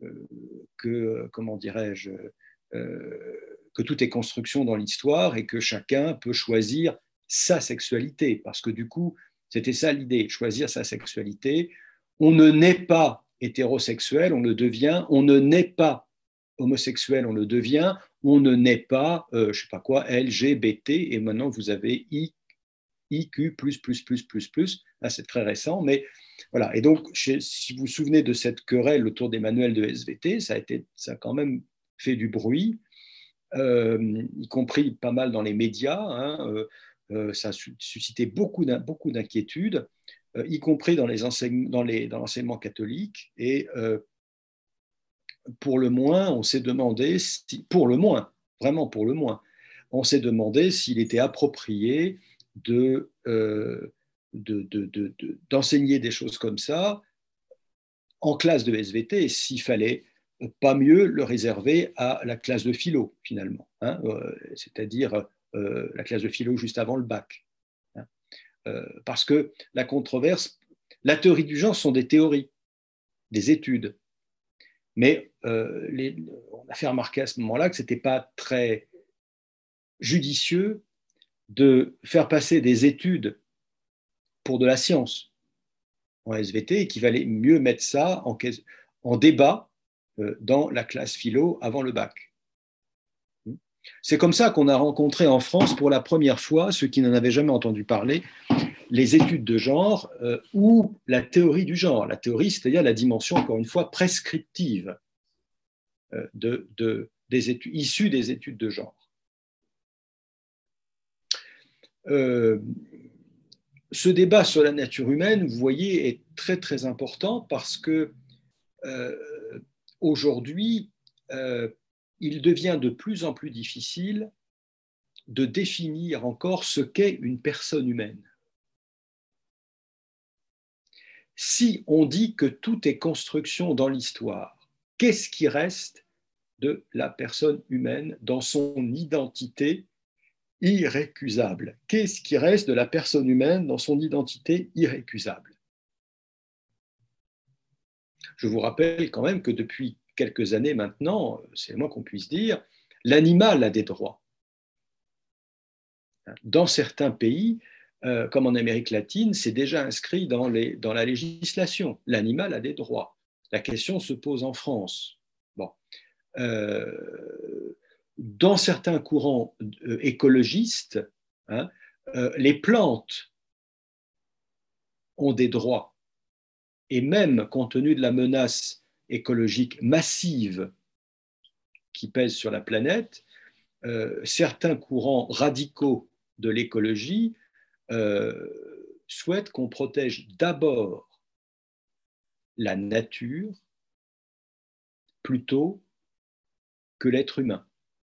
S1: que, comment dirais-je, euh, que tout est construction dans l'histoire et que chacun peut choisir sa sexualité. » Parce que du coup, c'était ça l'idée, choisir sa sexualité. On ne naît pas hétérosexuel, on le devient. On ne naît pas homosexuel, on le devient. On ne naît pas, euh, je ne sais pas quoi, L G B T, et maintenant vous avez I, IQ, plus, plus, plus, plus, plus. Là, c'est très récent, mais voilà. Et donc, si vous vous souvenez de cette querelle autour des manuels de S V T, ça a, été, ça a quand même fait du bruit, euh, y compris pas mal dans les médias. Hein, euh, euh, ça a suscité beaucoup d'inquiétudes, euh, y compris dans les enseignements, dans, les, dans l'enseignement catholique. Et euh, pour le moins, on s'est demandé, si, pour le moins, vraiment pour le moins, on s'est demandé s'il était approprié de, euh, de, de, de, de, d'enseigner des choses comme ça en classe de S V T, s'il fallait pas mieux le réserver à la classe de philo, finalement, hein, euh, c'est-à-dire euh, la classe de philo juste avant le bac. Hein. Euh, parce que la controverse, la théorie du genre sont des théories, des études. Mais euh, les, on a fait remarquer à ce moment-là que ce n'était pas très judicieux de faire passer des études pour de la science en S V T et qu'il valait mieux mettre ça en, en débat euh, dans la classe philo avant le bac. C'est comme ça qu'on a rencontré en France pour la première fois, ceux qui n'en avaient jamais entendu parler, les études de genre euh, ou la théorie du genre. La théorie, c'est-à-dire la dimension, encore une fois, prescriptive euh, de, de, des études, issues des études de genre. Euh, ce débat sur la nature humaine, vous voyez, est très très important parce que euh, aujourd'hui, euh, il devient de plus en plus difficile de définir encore ce qu'est une personne humaine. Si on dit que tout est construction dans l'histoire, qu'est-ce qui reste de la personne humaine dans son identité irrécusable? Qu'est-ce qui reste de la personne humaine dans son identité irrécusable? Je vous rappelle quand même que depuis quelques années maintenant, c'est le moins qu'on puisse dire, l'animal a des droits. Dans certains pays, euh, comme en Amérique latine, c'est déjà inscrit dans, les, dans la législation. L'animal a des droits. La question se pose en France. Bon. Euh, dans certains courants euh, écologistes, hein, euh, les plantes ont des droits. Et même compte tenu de la menace écologique massive qui pèse sur la planète, euh, certains courants radicaux de l'écologie euh, souhaitent qu'on protège d'abord la nature plutôt que l'être humain,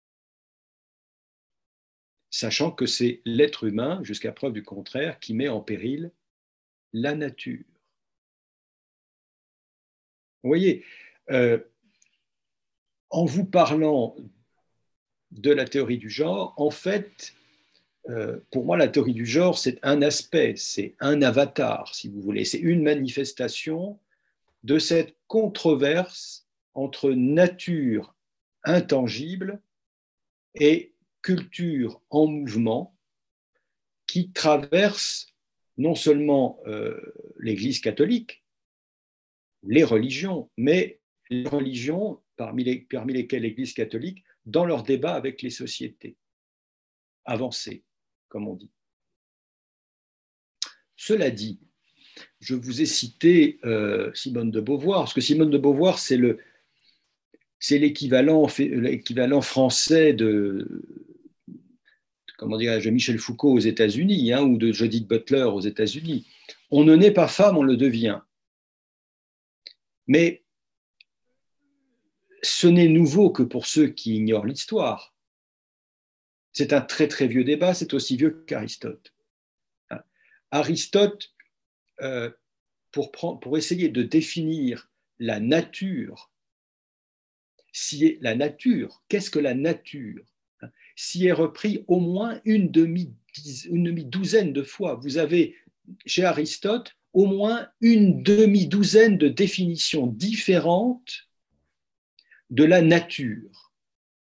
S1: sachant que c'est l'être humain, jusqu'à preuve du contraire, qui met en péril la nature. Vous voyez, euh, en vous parlant de la théorie du genre, en fait, euh, pour moi, la théorie du genre, c'est un aspect, c'est un avatar, si vous voulez, c'est une manifestation de cette controverse entre nature intangible et culture en mouvement qui traverse non seulement euh, l'Église catholique, les religions, mais les religions, parmi, les, parmi lesquelles l'Église catholique, dans leur débat avec les sociétés avancées, comme on dit. Cela dit, je vous ai cité euh, Simone de Beauvoir, parce que Simone de Beauvoir, c'est le, c'est l'équivalent, l'équivalent français de, comment dirais-je, de Michel Foucault aux États-Unis, hein, ou de Judith Butler aux États-Unis. On ne naît pas femme, on le devient. Mais ce n'est nouveau que pour ceux qui ignorent l'histoire. C'est un très très vieux débat, c'est aussi vieux qu'Aristote. Aristote, euh, pour, prendre, pour essayer de définir la nature, si est la nature, qu'est-ce que la nature, s'y est repris au moins une demi, une demi-douzaine de fois. Vous avez chez Aristote au moins une demi-douzaine de définitions différentes de la nature.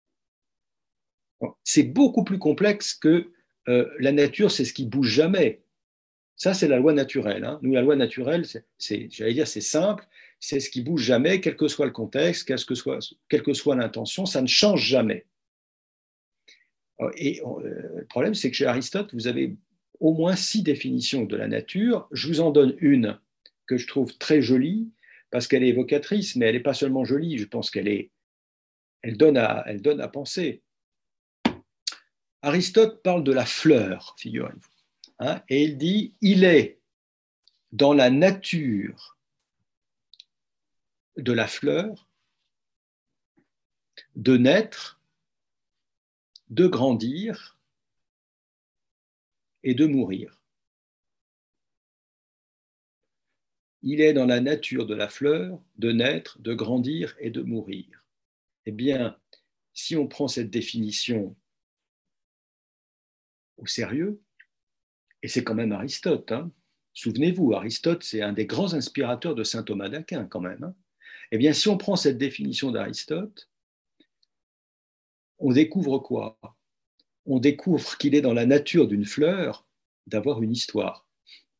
S1: C'est beaucoup plus complexe que euh, la nature, c'est ce qui bouge jamais. Ça, c'est la loi naturelle. Hein. Nous, la loi naturelle, c'est, j'allais dire, c'est simple, c'est ce qui bouge jamais, quel que soit le contexte, quel que soit, quelle que soit l'intention, ça ne change jamais. Et euh, le problème, c'est que chez Aristote, vous avez au moins six définitions de la nature. Je vous en donne une que je trouve très jolie, parce qu'elle est évocatrice, mais elle n'est pas seulement jolie, je pense qu'elle est, elle donne à, elle donne à penser. Aristote parle de la fleur, figurez-vous. Hein, et il dit, il est dans la nature de la fleur de naître, de grandir et de mourir. Il est dans la nature de la fleur de naître, de grandir et de mourir. Eh bien, si on prend cette définition au sérieux, et c'est quand même Aristote, hein. Souvenez-vous, Aristote, c'est un des grands inspirateurs de saint Thomas d'Aquin quand même, hein. Eh bien, si on prend cette définition d'Aristote, on découvre quoi? On découvre qu'il est dans la nature d'une fleur d'avoir une histoire.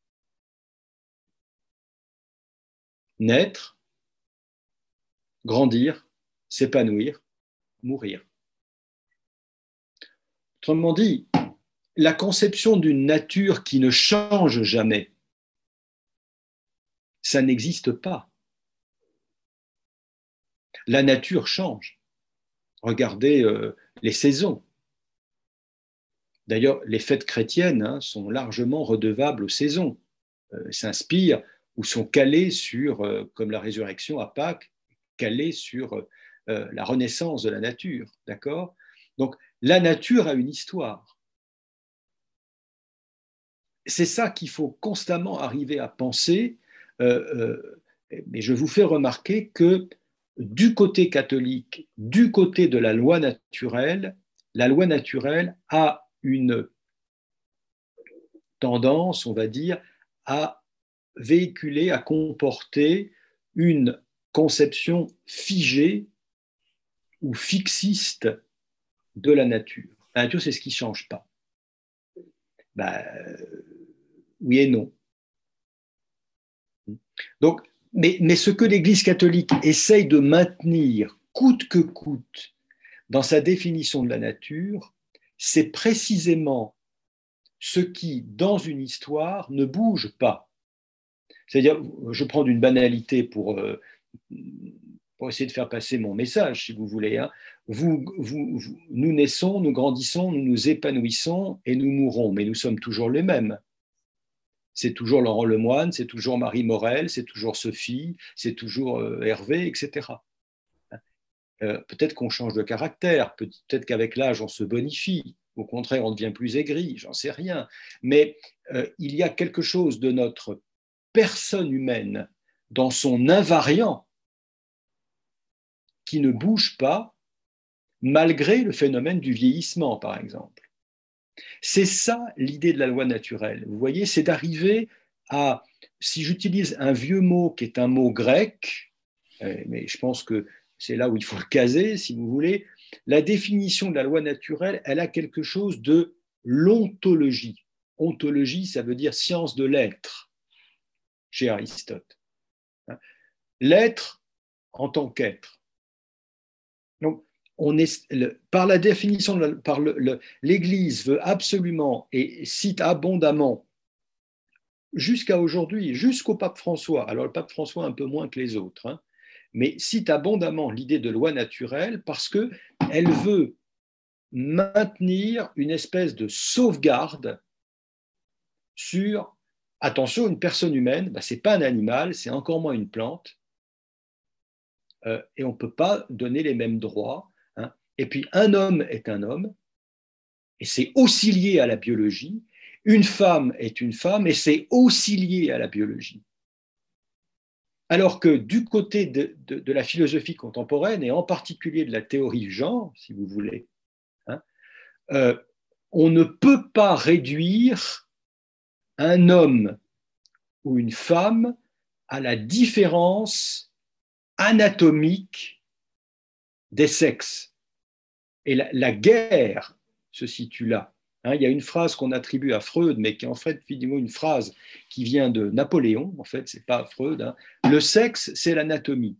S1: Naître, grandir, s'épanouir, mourir. Autrement dit, la conception d'une nature qui ne change jamais, ça n'existe pas. La nature change. Regardez euh, les saisons. D'ailleurs, les fêtes chrétiennes, hein, sont largement redevables aux saisons, euh, s'inspirent ou sont calées sur, euh, comme la résurrection à Pâques, calées sur euh, la renaissance de la nature. D'accord ? Donc, la nature a une histoire. C'est ça qu'il faut constamment arriver à penser, euh, euh, mais je vous fais remarquer que du côté catholique, du côté de la loi naturelle, la loi naturelle a une tendance, on va dire, à véhiculer, à comporter une conception figée ou fixiste de la nature. La nature, c'est ce qui ne change pas. Ben, oui et non. Donc, mais, mais ce que l'Église catholique essaye de maintenir coûte que coûte dans sa définition de la nature, c'est précisément ce qui, dans une histoire, ne bouge pas. C'est-à-dire, je prends une banalité pour, euh, pour essayer de faire passer mon message, si vous voulez, hein. Vous, vous, vous, nous naissons, nous grandissons, nous nous épanouissons et nous mourons, mais nous sommes toujours les mêmes. C'est toujours Laurent Lemoine, c'est toujours Marie Morel, c'est toujours Sophie, c'est toujours euh, Hervé, et cetera. Euh, peut-être qu'on change de caractère, peut-être qu'avec l'âge, on se bonifie, au contraire, on devient plus aigri, j'en sais rien. Mais euh, il y a quelque chose de notre personne humaine, dans son invariant, qui ne bouge pas, malgré le phénomène du vieillissement, par exemple. C'est ça l'idée de la loi naturelle. Vous voyez, c'est d'arriver à, si j'utilise un vieux mot qui est un mot grec, mais je pense que c'est là où il faut le caser, si vous voulez, la définition de la loi naturelle, elle a quelque chose de l'ontologie. Ontologie, ça veut dire science de l'être, chez Aristote. L'être en tant qu'être. Donc, on est, le, par la définition, de la, par le, le, l'Église veut absolument et cite abondamment, jusqu'à aujourd'hui, jusqu'au pape François, alors le pape François un peu moins que les autres, hein, mais cite abondamment l'idée de loi naturelle parce qu'elle veut maintenir une espèce de sauvegarde sur, attention, une personne humaine, ben, ce n'est pas un animal, c'est encore moins une plante, euh, et on ne peut pas donner les mêmes droits. Hein. Et puis, un homme est un homme, et c'est aussi lié à la biologie. Une femme est une femme, et c'est aussi lié à la biologie. Alors que du côté de, de, de la philosophie contemporaine, et en particulier de la théorie du genre, si vous voulez, hein, euh, on ne peut pas réduire un homme ou une femme à la différence anatomique des sexes. Et la, la guerre se situe là. Hein, il y a une phrase qu'on attribue à Freud, mais qui est en fait finalement une phrase qui vient de Napoléon. En fait, ce n'est pas Freud. Hein. Le sexe, c'est l'anatomie.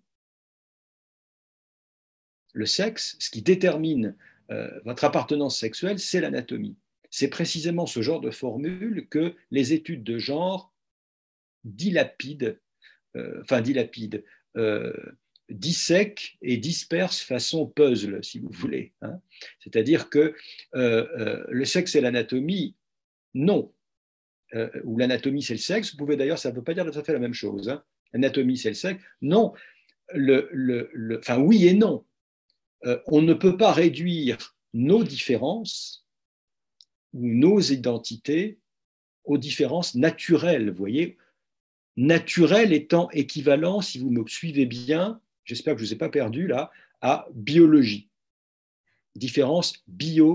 S1: Le sexe, ce qui détermine euh, votre appartenance sexuelle, c'est l'anatomie. C'est précisément ce genre de formule que les études de genre dilapident, euh, enfin dilapident, euh, dissèquent et dispersent façon puzzle, si vous voulez. Hein. C'est-à-dire que euh, euh, le sexe et l'anatomie, non. Euh, ou l'anatomie, c'est le sexe. Vous pouvez d'ailleurs, ça ne veut pas dire tout à fait la même chose. Hein. L'anatomie, c'est le sexe. Non. Le, le, le, enfin, oui et non. Euh, on ne peut pas réduire nos différences ou nos identités aux différences naturelles, vous voyez, naturel étant équivalent, si vous me suivez bien, j'espère que je ne vous ai pas perdu là, à biologie. Différence biologique.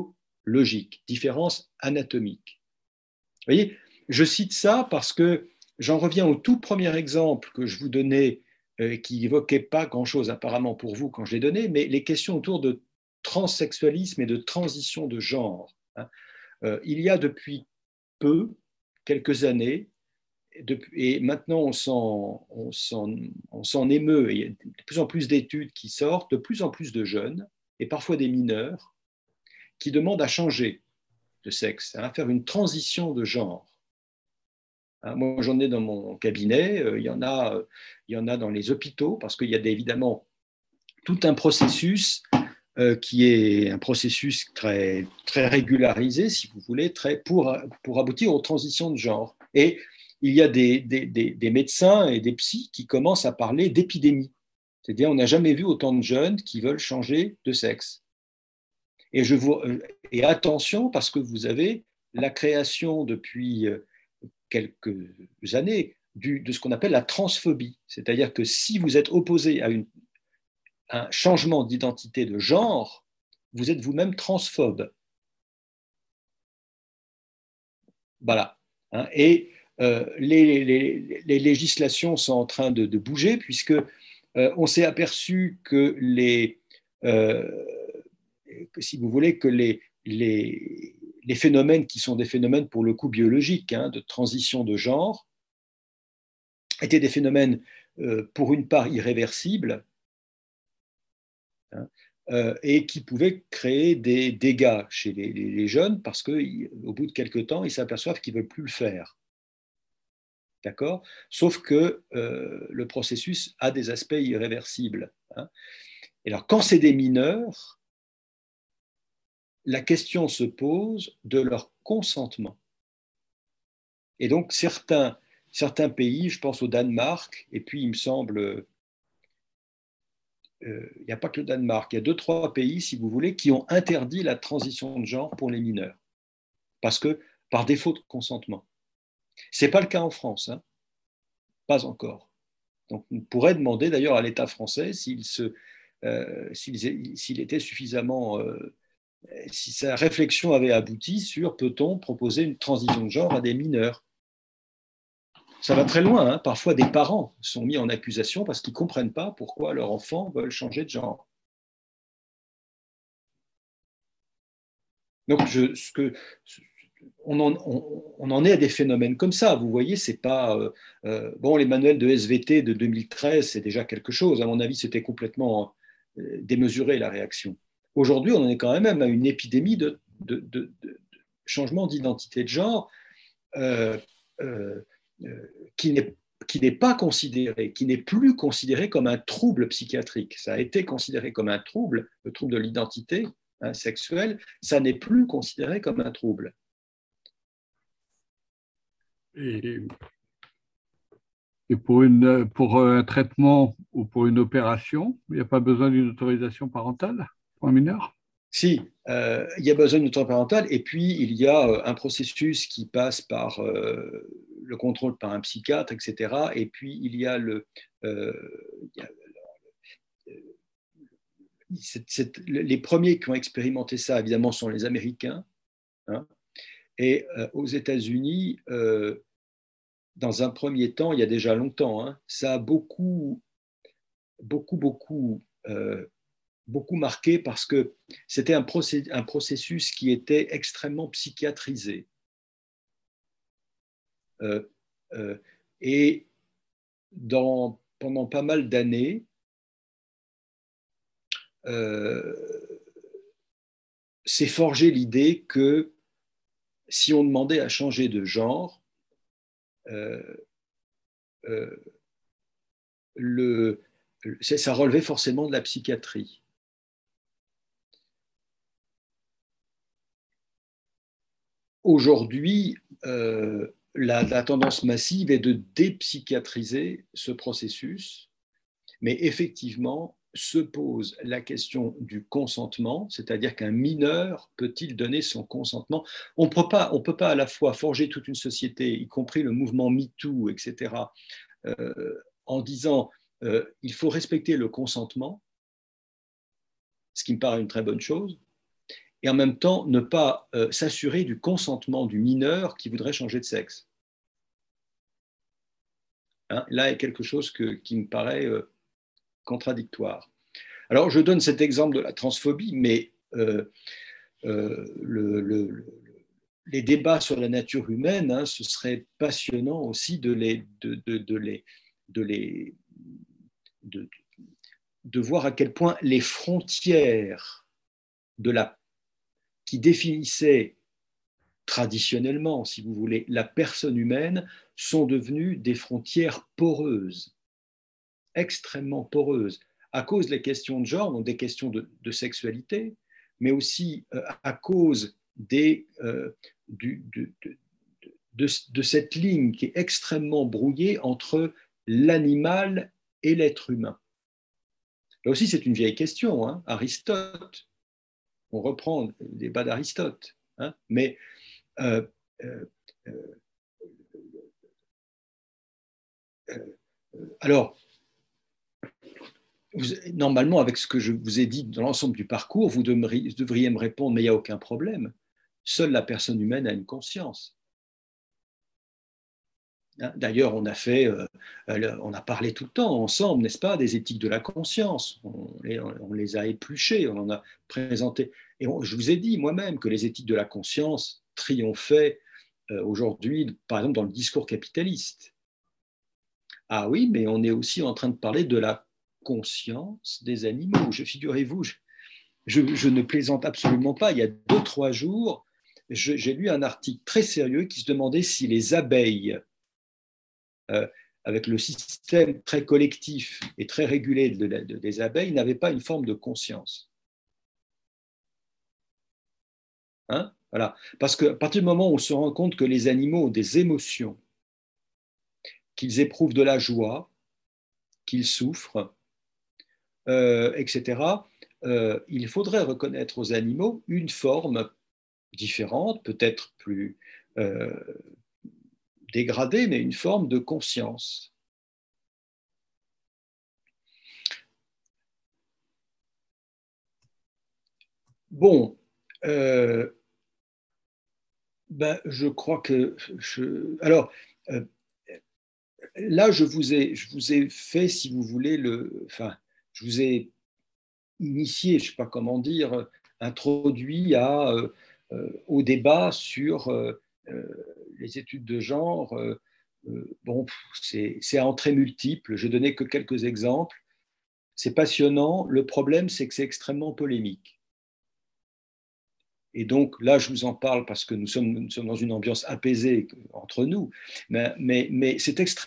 S1: logique, différence anatomique. Vous voyez, je cite ça parce que j'en reviens au tout premier exemple que je vous donnais, euh, qui n'évoquait pas grand-chose apparemment pour vous quand je l'ai donné, mais les questions autour de transsexualisme et de transition de genre. Hein. Euh, il y a depuis peu, quelques années, et maintenant on s'en, on s'en, on s'en émeut, et il y a de plus en plus d'études qui sortent, de plus en plus de jeunes, et parfois des mineurs, qui demandent à changer de sexe, à faire une transition de genre. Hein, moi, j'en ai dans mon cabinet, euh, il y en a, euh, il y en a dans les hôpitaux, parce qu'il y a des, évidemment tout un processus euh, qui est un processus très, très régularisé, si vous voulez, très, pour, pour aboutir aux transitions de genre. Et il y a des, des, des, des médecins et des psys qui commencent à parler d'épidémie. C'est-à-dire, on n'a jamais vu autant de jeunes qui veulent changer de sexe. Et, je vous, et attention, parce que vous avez la création depuis quelques années du, de ce qu'on appelle la transphobie. C'est-à-dire que si vous êtes opposé à une, un changement d'identité de genre, vous êtes vous-même transphobe. Voilà. Hein, et euh, les, les, les législations sont en train de, de bouger, puisque euh, on s'est aperçu que les, euh, que, si vous voulez, que les, les, les phénomènes qui sont des phénomènes pour le coup biologiques, hein, de transition de genre, étaient des phénomènes euh, pour une part irréversibles, hein, euh, et qui pouvaient créer des dégâts chez les, les, les jeunes parce qu'au bout de quelques temps, ils s'aperçoivent qu'ils ne veulent plus le faire. D'accord ? Sauf que euh, le processus a des aspects irréversibles. Hein. Et alors, quand c'est des mineurs, la question se pose de leur consentement. Et donc, certains, certains pays, je pense au Danemark, et puis il me semble, euh, il n'y a pas que le Danemark, il y a deux, trois pays, si vous voulez, qui ont interdit la transition de genre pour les mineurs, parce que par défaut de consentement. Ce n'est pas le cas en France, hein, pas encore. Donc, on pourrait demander d'ailleurs à l'État français s'il, se, euh, s'il, s'il était suffisamment... Euh, si sa réflexion avait abouti sur peut-on proposer une transition de genre à des mineurs. Ça va très loin, hein. Parfois des parents sont mis en accusation parce qu'ils ne comprennent pas pourquoi leurs enfants veulent changer de genre. Donc, je, ce que, on, en, on, on en est à des phénomènes comme ça. Vous voyez, c'est pas... Euh, euh, bon, les manuels de S V T de deux mille treize, c'est déjà quelque chose. À mon avis, c'était complètement euh, démesuré, la réaction. Aujourd'hui, on en est quand même à une épidémie de, de, de, de changement d'identité de genre euh, euh, euh, qui n'est qui n'est pas considéré, qui n'est plus considéré comme un trouble psychiatrique. Ça a été considéré comme un trouble, le trouble de l'identité hein, sexuelle, ça n'est plus considéré comme un trouble.
S2: Et, et pour, une, pour un traitement ou pour une opération, il n'y a pas besoin d'une autorisation parentale pour un mineur ?
S1: Si, euh, il y a besoin d'une autorisation parentale, et puis il y a euh, un processus qui passe par euh, le contrôle par un psychiatre, et cetera. Et puis il y a le... Euh, il y a, c'est, c'est, les premiers qui ont expérimenté ça, évidemment, sont les Américains. Hein, et euh, aux États-Unis, euh, dans un premier temps, il y a déjà longtemps, hein, ça a beaucoup, beaucoup, beaucoup... Euh, beaucoup marqué parce que c'était un, procé- un processus qui était extrêmement psychiatrisé. Euh, euh, et dans, pendant pas mal d'années, euh, s'est forgé l'idée que si on demandait à changer de genre, euh, euh, le, ça relevait forcément de la psychiatrie. Aujourd'hui, euh, la, la tendance massive est de dépsychiatriser ce processus, mais effectivement, se pose la question du consentement, c'est-à-dire qu'un mineur peut-il donner son consentement ? On ne peut pas, on peut pas à la fois forger toute une société, y compris le mouvement MeToo, et cetera, euh, en disant euh, il faut respecter le consentement, ce qui me paraît une très bonne chose, et en même temps ne pas euh, s'assurer du consentement du mineur qui voudrait changer de sexe. Hein, là, il y a quelque chose que, qui me paraît euh, contradictoire. Alors, je donne cet exemple de la transphobie, mais euh, euh, le, le, le, les débats sur la nature humaine, hein, ce serait passionnant aussi de les, de, de, de les, de, les de, de voir à quel point les frontières de la, qui définissaient traditionnellement, si vous voulez, la personne humaine sont devenues des frontières poreuses, extrêmement poreuses, à cause des questions de genre, donc des questions de, de sexualité, mais aussi euh, à cause des, euh, du, du, de, de, de cette ligne qui est extrêmement brouillée entre l'animal et l'être humain. Là aussi, c'est une vieille question, hein. Aristote, on reprend le débat d'Aristote, hein, mais euh, euh, euh, euh, alors, vous, normalement, avec ce que je vous ai dit dans l'ensemble du parcours, vous devriez, devriez me répondre, mais il n'y a aucun problème. Seule la personne humaine a une conscience. D'ailleurs, on a fait, euh, on a parlé tout le temps ensemble, n'est-ce pas, des éthiques de la conscience. On les, on les a épluchées, on en a présenté. Et on, je vous ai dit moi-même que les éthiques de la conscience triomphaient euh, aujourd'hui, par exemple, dans le discours capitaliste. Ah oui, mais on est aussi en train de parler de la conscience des animaux. Je, figurez-vous, je, je, je ne plaisante absolument pas. Il y a deux, trois jours, je, j'ai lu un article très sérieux qui se demandait si les abeilles, Euh, avec le système très collectif et très régulé de la, de, des abeilles, n'avaient pas une forme de conscience. Hein, voilà. Parce qu'à partir du moment où on se rend compte que les animaux ont des émotions, qu'ils éprouvent de la joie, qu'ils souffrent, euh, et cetera, euh, il faudrait reconnaître aux animaux une forme différente, peut-être plus euh, dégradée, mais une forme de conscience. Bon, euh, ben, je crois que je. Alors, euh, là, je vous ai, je vous ai fait, si vous voulez, le. Enfin, je vous ai initié, je ne sais pas comment dire, introduit à, euh, euh, au débat sur euh, euh, les études de genre. Euh, euh, bon, c'est à entrées multiples. Je donnais que quelques exemples. C'est passionnant. Le problème, c'est que c'est extrêmement polémique. Et donc là, je vous en parle parce que nous sommes, nous sommes dans une ambiance apaisée entre nous, mais, mais, mais c'est extrêmement,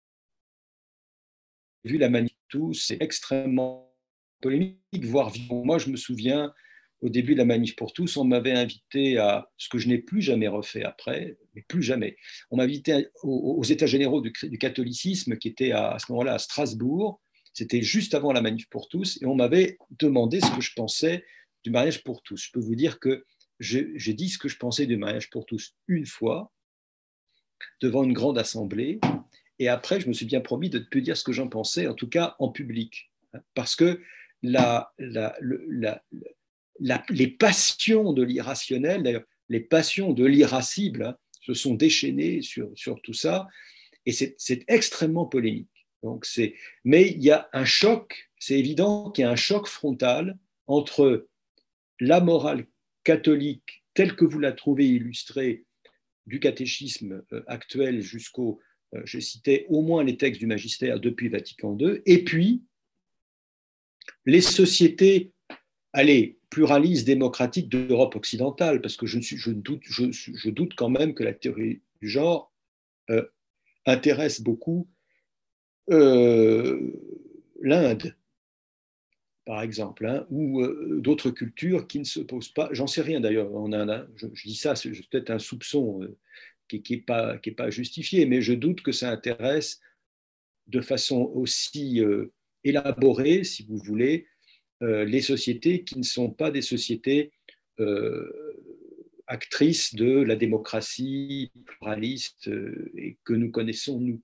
S1: vu la manif tous, c'est extrêmement polémique, voire violent. Moi, je me souviens, au début de la manif pour tous, on m'avait invité à ce que je n'ai plus jamais refait après, mais plus jamais. On m'a invité aux, aux États généraux du, du catholicisme qui étaient à, à ce moment-là à Strasbourg. C'était juste avant la manif pour tous, et on m'avait demandé ce que je pensais du mariage pour tous. Je peux vous dire que j'ai dit ce que je pensais du mariage pour tous une fois, devant une grande assemblée, et après, je me suis bien promis de ne plus dire ce que j'en pensais, en tout cas en public. Parce que la, la, la, la, les passions de l'irrationnel, d'ailleurs, les passions de l'irascible, hein, se sont déchaînées sur, sur tout ça, et c'est extrêmement polémique. Donc mais il y a un choc, c'est évident qu'il y a un choc frontal entre la morale catholique telle que vous la trouvez illustrée du catéchisme actuel jusqu'au, je citais au moins les textes du magistère depuis Vatican deux, et puis les sociétés, allez, pluralistes, démocratiques d'Europe occidentale, parce que je, je, doute, je, je doute quand même que la théorie du genre euh, intéresse beaucoup euh, l'Inde, par exemple, hein, ou euh, d'autres cultures qui ne se posent pas. J'en sais rien d'ailleurs en Inde. Hein, je, je dis ça, c'est peut-être un soupçon euh, qui n'est pas, qui est pas justifié, mais je doute que ça intéresse de façon aussi euh, élaborée, si vous voulez, euh, les sociétés qui ne sont pas des sociétés euh, actrices de la démocratie pluraliste euh, et que nous connaissons, nous.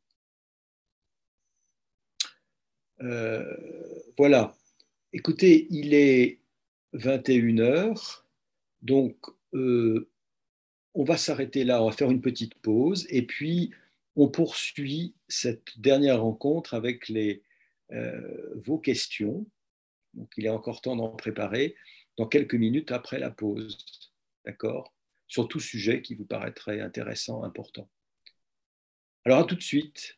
S1: Euh, voilà. Écoutez, il est vingt et une heures. Donc, euh, on va s'arrêter là, on va faire une petite pause et puis on poursuit cette dernière rencontre avec les, euh, vos questions. Donc, il est encore temps d'en préparer dans quelques minutes après la pause. D'accord? Sur tout sujet qui vous paraîtrait intéressant, important. Alors, à tout de suite.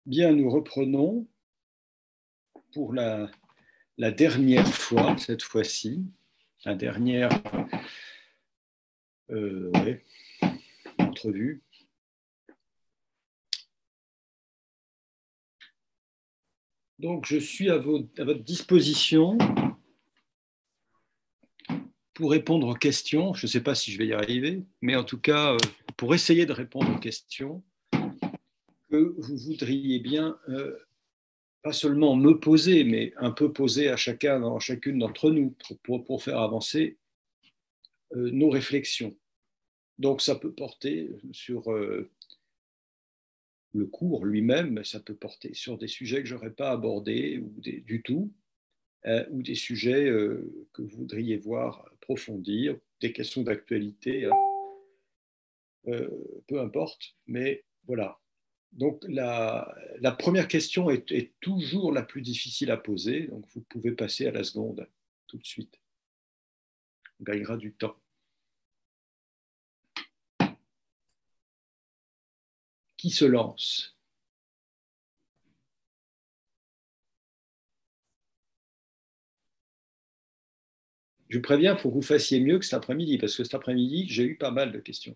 S1: Bien, nous reprenons pour la, la dernière fois, cette fois-ci, la dernière euh, ouais, entrevue. Donc, je suis à, vos, à votre disposition pour répondre aux questions. Je ne sais pas si je vais y arriver, mais en tout cas, pour essayer de répondre aux questions que vous voudriez bien, euh, pas seulement me poser, mais un peu poser à chacun, à chacune d'entre nous, pour, pour faire avancer euh, nos réflexions. Donc, ça peut porter sur euh, le cours lui-même, ça peut porter sur des sujets que je n'aurais pas abordés ou des, du tout, euh, ou des sujets euh, que vous voudriez voir approfondir, des questions d'actualité, hein. euh, peu importe, mais voilà. Donc la, la première question est, est toujours la plus difficile à poser, donc vous pouvez passer à la seconde tout de suite. On gagnera du temps. Qui se lance? Je vous préviens, il faut que vous fassiez mieux que cet après-midi, parce que cet après-midi, j'ai eu pas mal de questions.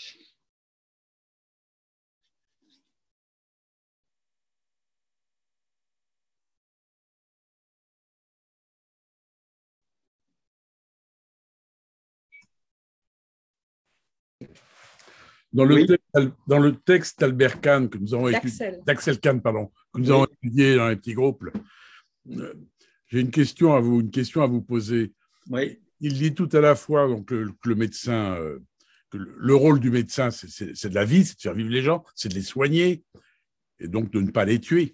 S5: Dans le,
S1: Oui.
S5: texte, dans le texte d'Albert Kahn que nous avons étudié, d'Axel Kahn, pardon, que nous oui. avons étudié dans les petits groupes, euh, j'ai une question à vous, une question à vous poser.
S1: Oui.
S5: Il dit tout à la fois donc, que, que le médecin, euh, que le, le rôle du médecin, c'est de la vie, c'est de faire vivre les gens, c'est de les soigner, et donc de ne pas les tuer.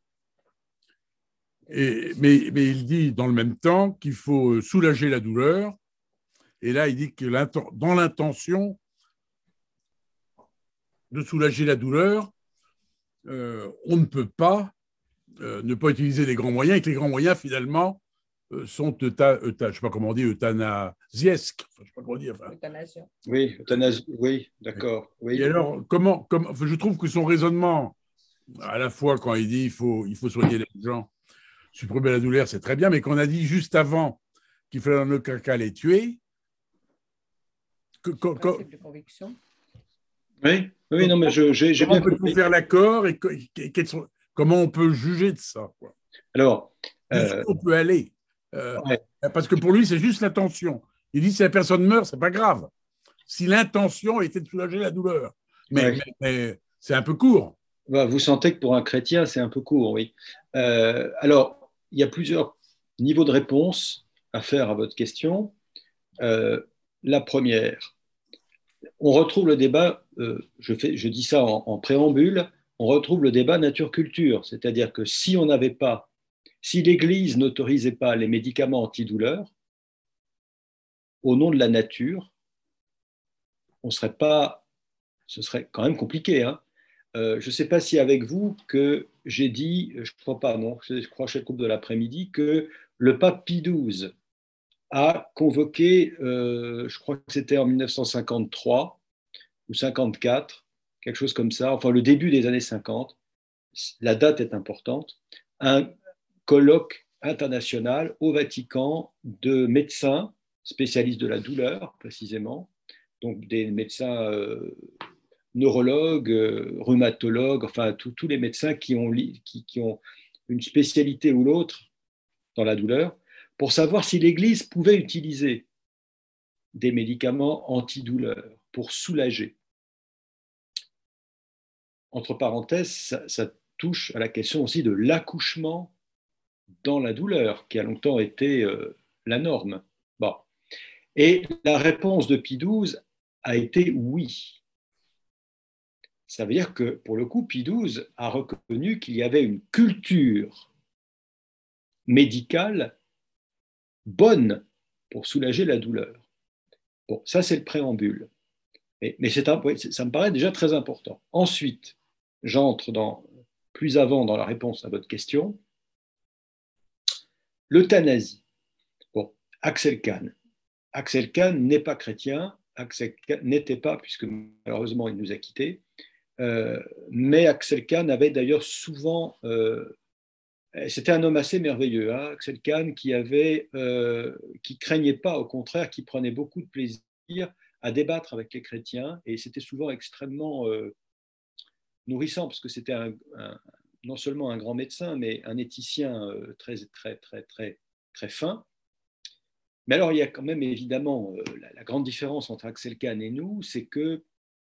S5: Et, mais, mais il dit dans le même temps qu'il faut soulager la douleur, et là il dit que dans l'intention de soulager la douleur, euh, on ne peut pas euh, ne pas utiliser les grands moyens, et que les grands moyens, finalement, euh, sont, euta, euta, je ne sais pas comment on dit, euthanasiesques. Enfin, je sais pas comment dire. Enfin.
S4: Euthanasie.
S1: Oui, euthanasie, oui, d'accord. Oui.
S5: Et alors, comment, comment, je trouve que son raisonnement, à la fois quand il dit il faut, il faut soigner les gens, supprimer la douleur, c'est très bien, mais qu'on a dit juste avant qu'il fallait en aucun cas les tuer, que, que, que,
S4: de conviction.
S1: Oui, oui, non, mais j'ai bien compris.
S5: Comment peut-on faire l'accord et, et, et sont, comment on peut juger de ça, quoi.
S1: Alors,
S5: euh, on peut aller. Euh, ouais. Parce que pour lui, c'est juste l'intention. Il dit si la personne meurt, c'est pas grave. Si l'intention était de soulager la douleur. Mais, ouais. mais, mais c'est un peu court.
S1: Vous sentez que pour un chrétien, c'est un peu court, oui. Euh, alors, il y a plusieurs niveaux de réponse à faire à votre question. Euh, la première, on retrouve le débat, euh, je, fais, je dis ça en, en préambule, on retrouve le débat nature-culture, c'est-à-dire que si on n'avait pas, si l'Église n'autorisait pas les médicaments antidouleurs, au nom de la nature, on serait pas, ce serait quand même compliqué. Hein. Euh, je ne sais pas si avec vous que j'ai dit, je ne crois pas, non, je crois chez le groupe de l'après-midi, que le pape Pie douze a convoqué, euh, je crois que c'était en mille neuf cent cinquante-trois ou cinquante-quatre, quelque chose comme ça, enfin le début des années cinquante, la date est importante, un colloque international au Vatican de médecins spécialistes de la douleur, précisément, donc des médecins euh, neurologues, euh, rhumatologues, enfin tous les médecins qui ont, qui, qui ont une spécialité ou l'autre dans la douleur, pour savoir si l'Église pouvait utiliser des médicaments antidouleurs pour soulager. Entre parenthèses, ça, ça touche à la question aussi de l'accouchement dans la douleur, qui a longtemps été euh, la norme. Bon. Et la réponse de Pie douze a été oui. Ça veut dire que, pour le coup, Pie douze a reconnu qu'il y avait une culture médicale bonne pour soulager la douleur. Bon, ça, c'est le préambule. Mais, mais c'est un, ça me paraît déjà très important. Ensuite, j'entre dans, plus avant dans la réponse à votre question. L'euthanasie. Bon, Axel Kahn. Axel Kahn n'est pas chrétien. Axel Kahn n'était pas, puisque malheureusement il nous a quittés, Euh, mais Axel Kahn avait d'ailleurs souvent... Euh, c'était un homme assez merveilleux, hein, Axel Kahn, qui avait, euh, qui craignait pas, au contraire, qui prenait beaucoup de plaisir à débattre avec les chrétiens, et c'était souvent extrêmement euh, nourrissant, parce que c'était un, un, non seulement un grand médecin, mais un éthicien euh, très, très, très, très, très fin. Mais alors, il y a quand même évidemment euh, la, la grande différence entre Axel Kahn et nous, c'est que,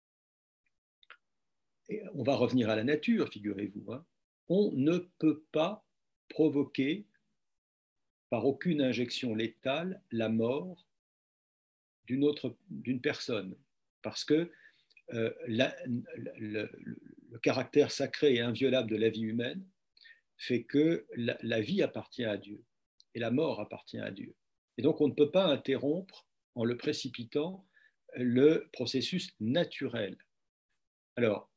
S1: et on va revenir à la nature, figurez-vous, hein, on ne peut pas provoquer par aucune injection létale la mort d'une autre, d'une personne, parce que euh, la, le, le, le caractère sacré et inviolable de la vie humaine fait que la, la vie appartient à Dieu et la mort appartient à Dieu. Et donc on ne peut pas interrompre en le précipitant le processus naturel. Alors,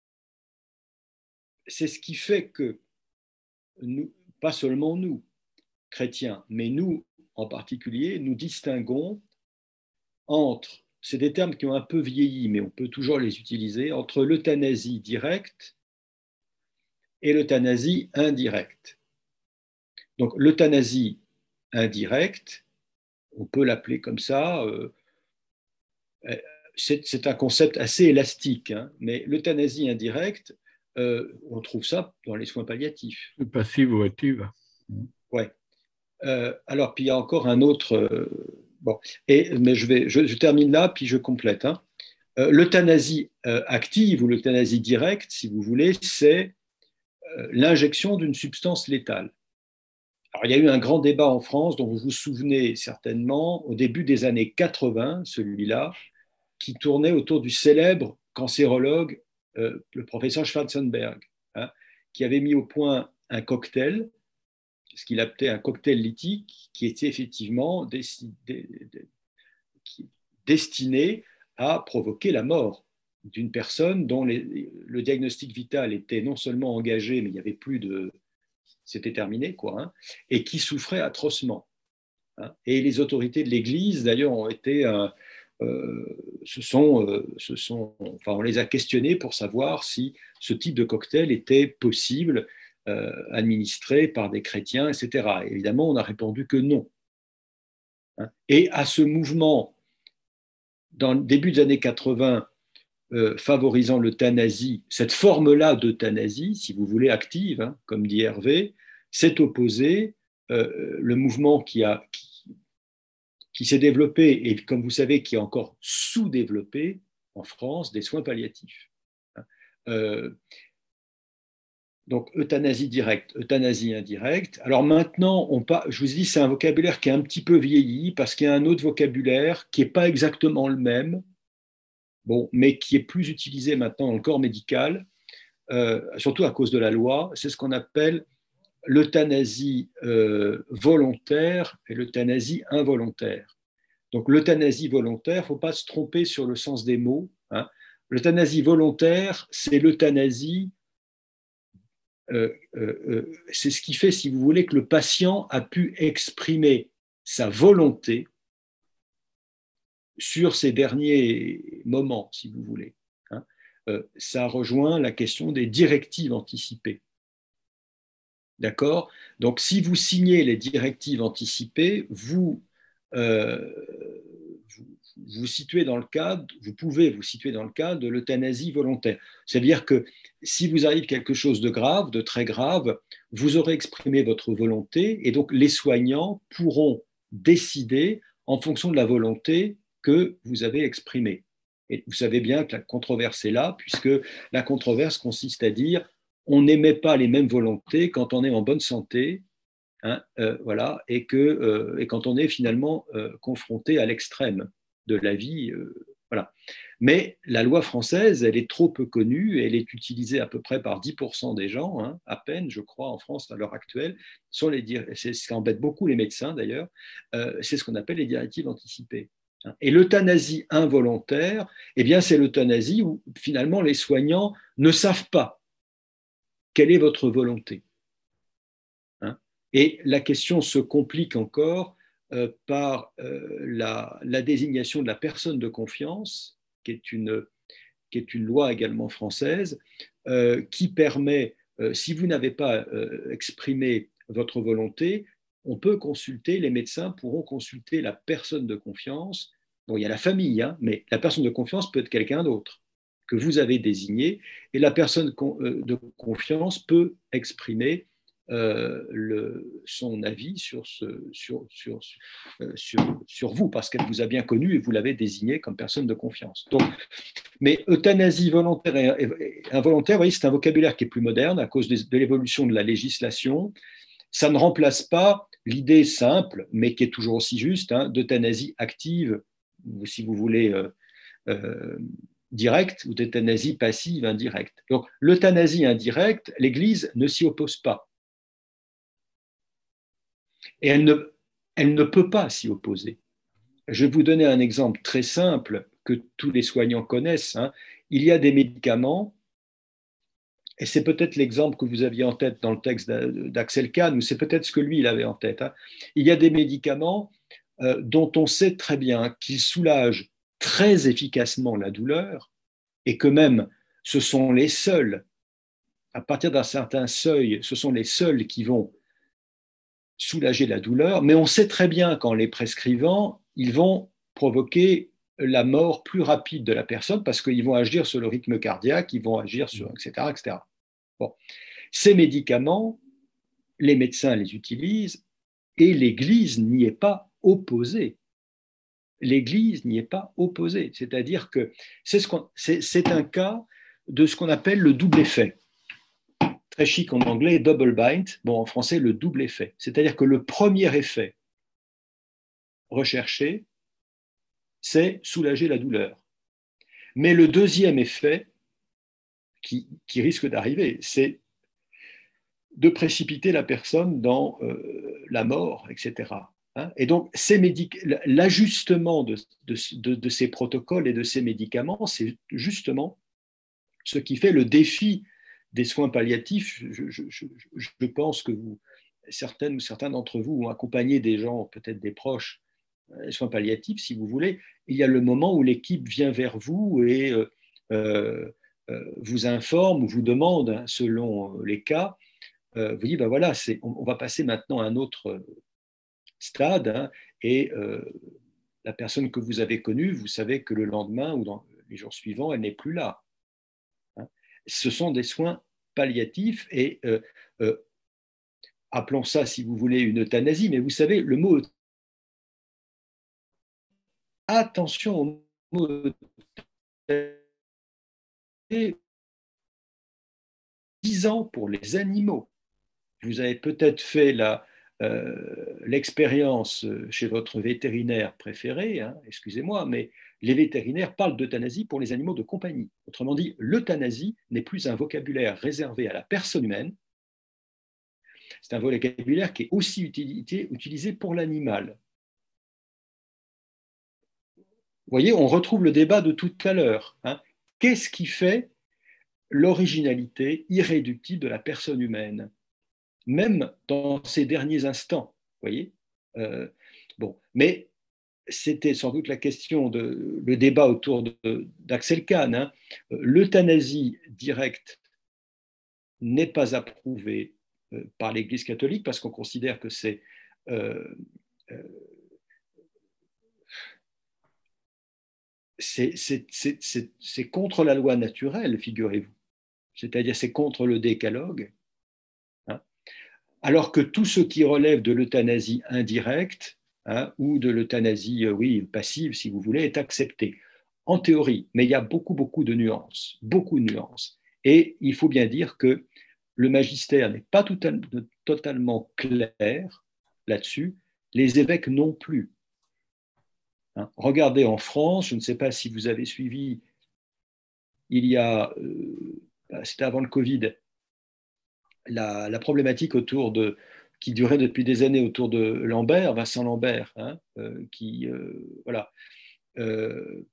S1: c'est ce qui fait que nous, pas seulement nous, chrétiens, mais nous en particulier, nous distinguons entre, c'est des termes qui ont un peu vieilli, mais on peut toujours les utiliser, entre l'euthanasie directe et l'euthanasie indirecte. Donc l'euthanasie indirecte, on peut l'appeler comme ça, euh, c'est, c'est un concept assez élastique, hein, mais l'euthanasie indirecte, euh, on trouve ça dans les soins palliatifs.
S2: Passive ou active.
S1: Ouais. Euh, alors, puis il y a encore un autre. Euh, bon, et, mais je, vais, je, je termine là, puis je complète. Hein. Euh, l'euthanasie euh, active ou l'euthanasie directe, si vous voulez, c'est euh, l'injection d'une substance létale. Alors, il y a eu un grand débat en France, dont vous vous souvenez certainement, au début des années quatre-vingts, celui-là, qui tournait autour du célèbre cancérologue, euh, le professeur Schwarzenberg, hein, qui avait mis au point un cocktail, ce qu'il appelait un cocktail lithique, qui était effectivement destiné à provoquer la mort d'une personne dont les, le diagnostic vital était non seulement engagé, mais il n'y avait plus de... C'était terminé, quoi, hein, et qui souffrait atrocement. Hein. Et les autorités de l'Église, d'ailleurs, ont été... Euh, euh, se sont, euh, se sont, enfin, on les a questionnés pour savoir si ce type de cocktail était possible, euh, administré par des chrétiens, et cetera. Et évidemment, on a répondu que non. Hein. Et à ce mouvement, dans le début des années quatre-vingts, euh, favorisant l'euthanasie, cette forme-là d'euthanasie, si vous voulez, active, hein, comme dit Hervé, s'est opposé euh, le mouvement qui, a, qui, qui s'est développé, et comme vous savez, qui est encore sous-développé en France, des soins palliatifs. Euh, donc, euthanasie directe, euthanasie indirecte. Alors maintenant, on pas, je vous dis, c'est un vocabulaire qui est un petit peu vieilli, parce qu'il y a un autre vocabulaire qui n'est pas exactement le même, bon, mais qui est plus utilisé maintenant dans le corps médical, euh, surtout à cause de la loi. C'est ce qu'on appelle l'euthanasie euh, volontaire et l'euthanasie involontaire. Donc l'euthanasie volontaire, il ne faut pas se tromper sur le sens des mots. Hein. L'euthanasie volontaire, c'est l'euthanasie, euh, euh, euh, c'est ce qui fait, si vous voulez, que le patient a pu exprimer sa volonté sur ces derniers moments, si vous voulez. Hein. Euh, ça rejoint la question des directives anticipées. D'accord ? Donc, si vous signez les directives anticipées, vous, euh, vous vous situez dans le cadre, vous pouvez vous situer dans le cadre de l'euthanasie volontaire. C'est-à-dire que si vous arrive quelque chose de grave, de très grave, vous aurez exprimé votre volonté et donc les soignants pourront décider en fonction de la volonté que vous avez exprimée. Et vous savez bien que la controverse est là, puisque la controverse consiste à dire on n'émet pas les mêmes volontés quand on est en bonne santé, hein, euh, voilà, et, que, euh, et quand on est finalement euh, confronté à l'extrême de la vie. Euh, voilà. Mais la loi française, elle est trop peu connue, et elle est utilisée à peu près par dix pour cent des gens, hein, à peine, je crois, en France à l'heure actuelle. Sont les, c'est ce qui embête beaucoup les médecins d'ailleurs, euh, c'est ce qu'on appelle les directives anticipées. Et l'euthanasie involontaire, eh bien, c'est l'euthanasie où finalement les soignants ne savent pas quelle est votre volonté. Hein. Et la question se complique encore euh, par euh, la, la désignation de la personne de confiance, qui est, une, qui est une loi également française, euh, qui permet, euh, si vous n'avez pas euh, exprimé votre volonté, on peut consulter, les médecins pourront consulter la personne de confiance. Bon, il y a la famille, hein, mais la personne de confiance peut être quelqu'un d'autre que vous avez désigné, et la personne de confiance peut exprimer euh, le, son avis sur, ce, sur, sur, euh, sur, sur vous, parce qu'elle vous a bien connu et vous l'avez désigné comme personne de confiance. Donc, mais euthanasie volontaire et, et involontaire, vous voyez, c'est un vocabulaire qui est plus moderne à cause de, de l'évolution de la législation. Ça ne remplace pas l'idée simple, mais qui est toujours aussi juste, hein, d'euthanasie active, ou si vous voulez, euh, euh, directe, ou d'euthanasie passive indirecte. Donc, l'euthanasie indirecte, l'Église ne s'y oppose pas. Et elle ne, elle ne peut pas s'y opposer. Je vais vous donner un exemple très simple que tous les soignants connaissent, hein. Il y a des médicaments, et c'est peut-être l'exemple que vous aviez en tête dans le texte d'Axel Kahn, ou c'est peut-être ce que lui, il avait en tête, hein. Il y a des médicaments euh, dont on sait très bien qu'ils soulagent très efficacement la douleur, et que même ce sont les seuls, à partir d'un certain seuil, ce sont les seuls qui vont soulager la douleur, mais on sait très bien qu'en les prescrivant, ils vont provoquer la mort plus rapide de la personne parce qu'ils vont agir sur le rythme cardiaque, ils vont agir sur, et cetera, et cetera. Bon. Ces médicaments, les médecins les utilisent et l'Église n'y est pas opposée. L'Église n'y est pas opposée. C'est-à-dire que c'est ce qu'on, c'est, c'est un cas de ce qu'on appelle le double effet. Très chic en anglais, double bind, bon, en français, le double effet. C'est-à-dire que le premier effet recherché, c'est soulager la douleur. Mais le deuxième effet qui, qui risque d'arriver, c'est de précipiter la personne dans euh, la mort, et cetera. Hein, et donc, ces médic- l'ajustement de, de, de, de ces protocoles et de ces médicaments, c'est justement ce qui fait le défi des soins palliatifs. Je, je, je, je pense que vous, certaines ou certains d'entre vous ont accompagné des gens, peut-être des proches, les soins palliatifs, si vous voulez. Il y a le moment où l'équipe vient vers vous et euh, euh, vous informe ou vous demande, selon les cas, euh, vous dites, ben voilà, c'est, on, on va passer maintenant à un autre stade, hein, et euh, la personne que vous avez connue, vous savez que le lendemain ou dans les jours suivants, elle n'est plus là. Hein. Ce sont des soins palliatifs et euh, euh, appelons ça, si vous voulez, une euthanasie, mais vous savez, le mot attention au mot dix ans pour les animaux. Vous avez peut-être fait la, euh, l'expérience chez votre vétérinaire préféré, hein, excusez-moi, mais les vétérinaires parlent d'euthanasie pour les animaux de compagnie. Autrement dit, l'euthanasie n'est plus un vocabulaire réservé à la personne humaine, c'est un vocabulaire qui est aussi utilité, utilisé pour l'animal. Vous voyez, on retrouve le débat de tout à l'heure. Hein. Qu'est-ce qui fait l'originalité irréductible de la personne humaine, même dans ces derniers instants, vous voyez, euh, bon, mais c'était sans doute la question, de, le débat autour de, d'Axel Kahn. Hein. L'euthanasie directe n'est pas approuvée euh, par l'Église catholique parce qu'on considère que c'est euh, euh, c'est, c'est, c'est, c'est, c'est contre la loi naturelle, figurez-vous. C'est-à-dire c'est contre le décalogue. Hein. Alors que tout ce qui relève de l'euthanasie indirecte, hein, ou de l'euthanasie, oui, passive, si vous voulez, est accepté. En théorie, mais il y a beaucoup, beaucoup de nuances, beaucoup de nuances. Et il faut bien dire que le magistère n'est pas tout à, totalement clair là-dessus, les évêques non plus. Hein. Regardez en France, je ne sais pas si vous avez suivi, il y a, euh, c'était avant le Covid, La, la, problématique autour de, qui durait depuis des années autour de Lambert, Vincent Lambert, hein, euh, qui, euh, voilà, euh,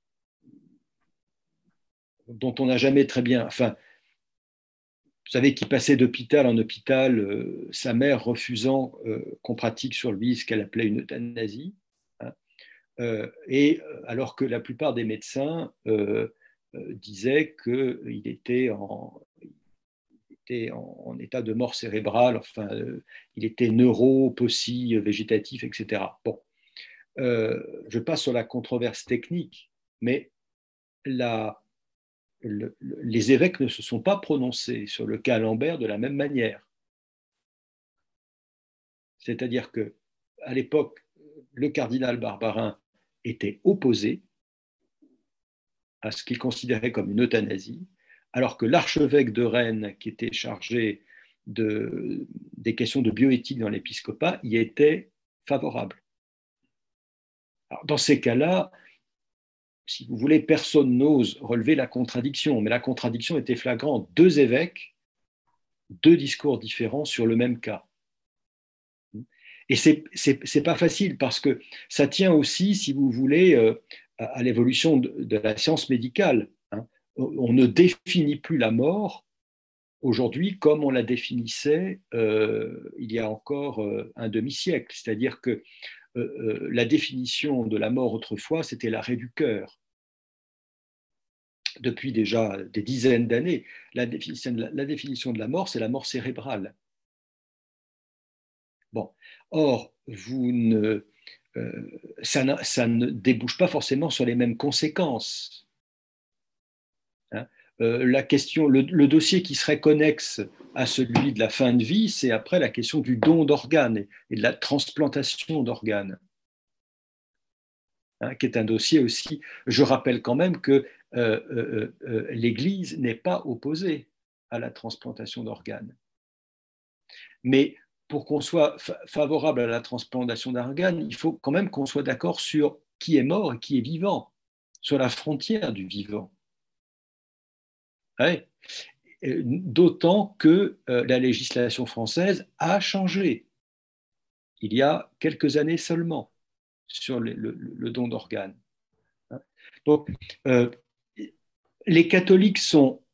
S1: dont on n'a jamais très bien, enfin, vous savez, qui passait d'hôpital en hôpital, euh, sa mère refusant euh, qu'on pratique sur lui ce qu'elle appelait une euthanasie, hein, euh, et alors que la plupart des médecins euh, euh, disait qu'il était en, il était en, en état de mort cérébrale, enfin, euh, il était neuro, possi, végétatif, et cetera. Bon, euh, je passe sur la controverse technique, mais la, le, les évêques ne se sont pas prononcés sur le cas Lambert de la même manière. C'est-à-dire que à l'époque, le cardinal Barbarin était opposé à ce qu'il considérait comme une euthanasie, alors que l'archevêque de Rennes, qui était chargé de, des questions de bioéthique dans l'épiscopat, y était favorable. Alors, dans ces cas-là, si vous voulez, personne n'ose relever la contradiction, mais la contradiction était flagrante. Deux évêques, deux discours différents sur le même cas. Et c'est, c'est, c'est pas facile parce que ça tient aussi, si vous voulez, euh, à, à l'évolution de, de la science médicale. Hein. On ne définit plus la mort aujourd'hui comme on la définissait euh, il y a encore euh, un demi-siècle. C'est-à-dire que euh, euh, la définition de la mort autrefois, c'était l'arrêt du cœur. Depuis déjà des dizaines d'années, la définition de la, la définition de la mort, c'est la mort cérébrale. Bon, or, vous ne, euh, ça, ne, ça ne débouche pas forcément sur les mêmes conséquences. Hein. Euh, la question, le, le dossier qui serait connexe à celui de la fin de vie, c'est après la question du don d'organes et, et de la transplantation d'organes, hein, qui est un dossier aussi. Je rappelle quand même que euh, euh, euh, l'Église n'est pas opposée à la transplantation d'organes. Mais pour qu'on soit favorable à la transplantation d'organes, il faut quand même qu'on soit d'accord sur qui est mort et qui est vivant, sur la frontière du vivant. Ouais. D'autant que euh, la législation française a changé il y a quelques années seulement sur le, le, le don d'organes. Donc, euh, les catholiques sont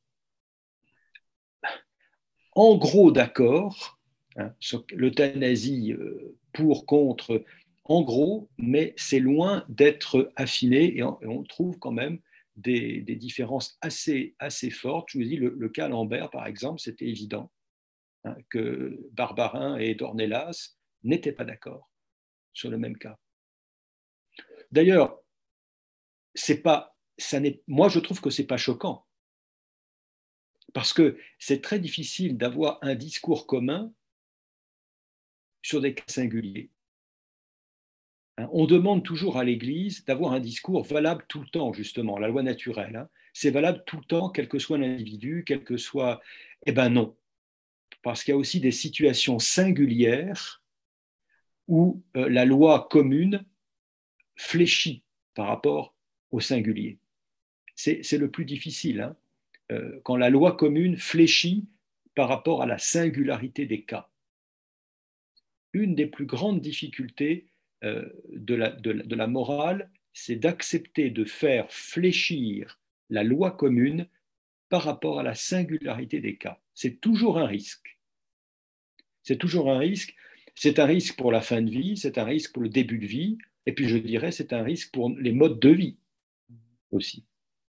S1: en gros d'accord, hein, sur l'euthanasie euh, pour, contre, en gros, mais c'est loin d'être affiné et on, et on trouve quand même des, des différences assez, assez fortes. Je vous dis, le, le cas Lambert, par exemple, c'était évident, hein, que Barbarin et Dornelas n'étaient pas d'accord sur le même cas. D'ailleurs, c'est pas, ça n'est, moi je trouve que c'est pas choquant, parce que c'est très difficile d'avoir un discours commun sur des cas singuliers. On demande toujours à l'Église d'avoir un discours valable tout le temps, justement, la loi naturelle. Hein. C'est valable tout le temps, quel que soit l'individu, quel que soit... Eh bien non, parce qu'il y a aussi des situations singulières où euh, la loi commune fléchit par rapport au singulier. C'est, c'est le plus difficile, hein, euh, quand la loi commune fléchit par rapport à la singularité des cas. Une des plus grandes difficultés euh, de, la, de, la, de la morale, c'est d'accepter de faire fléchir la loi commune par rapport à la singularité des cas. C'est toujours un risque. C'est toujours un risque. C'est un risque pour la fin de vie, c'est un risque pour le début de vie, et puis je dirais c'est un risque pour les modes de vie aussi.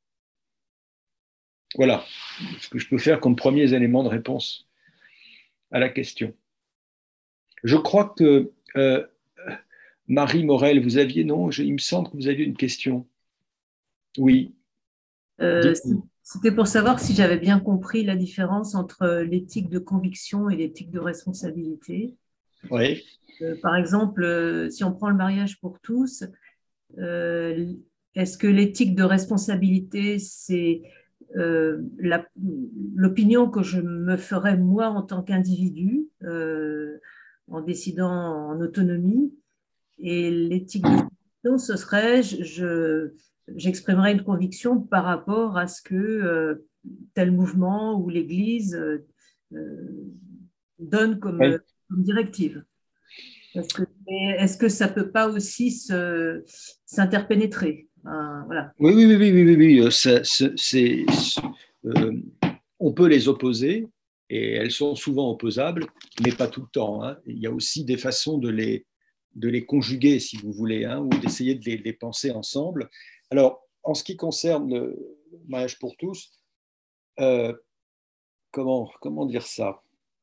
S1: Voilà ce que je peux faire comme premiers éléments de réponse à la question. Je crois que euh, Marie Morel, vous aviez, non, je, il me semble que vous aviez une question. Oui.
S4: Euh, C'était pour savoir si j'avais bien compris la différence entre l'éthique de conviction et l'éthique de responsabilité.
S1: Oui.
S4: Euh, par exemple, euh, si on prend le mariage pour tous, euh, est-ce que l'éthique de responsabilité, c'est euh, la, l'opinion que je me ferais moi en tant qu'individu, euh, en décidant en autonomie, et l'éthique de conviction, ce serait, je, je, j'exprimerais une conviction par rapport à ce que euh, tel mouvement ou l'Église euh, donne comme,
S1: Oui.
S4: comme directive. Est-ce que, est-ce que ça ne peut pas aussi se, s'interpénétrer? euh, voilà.
S1: Oui, oui, oui, oui, oui, oui, oui. Ça, c'est, c'est, euh, on peut les opposer et elles sont souvent opposables, mais pas tout le temps. Hein. Il y a aussi des façons de les, de les conjuguer, si vous voulez, hein, ou d'essayer de les, les penser ensemble. Alors, en ce qui concerne le, mariage pour tous, euh, comment, comment dire ça?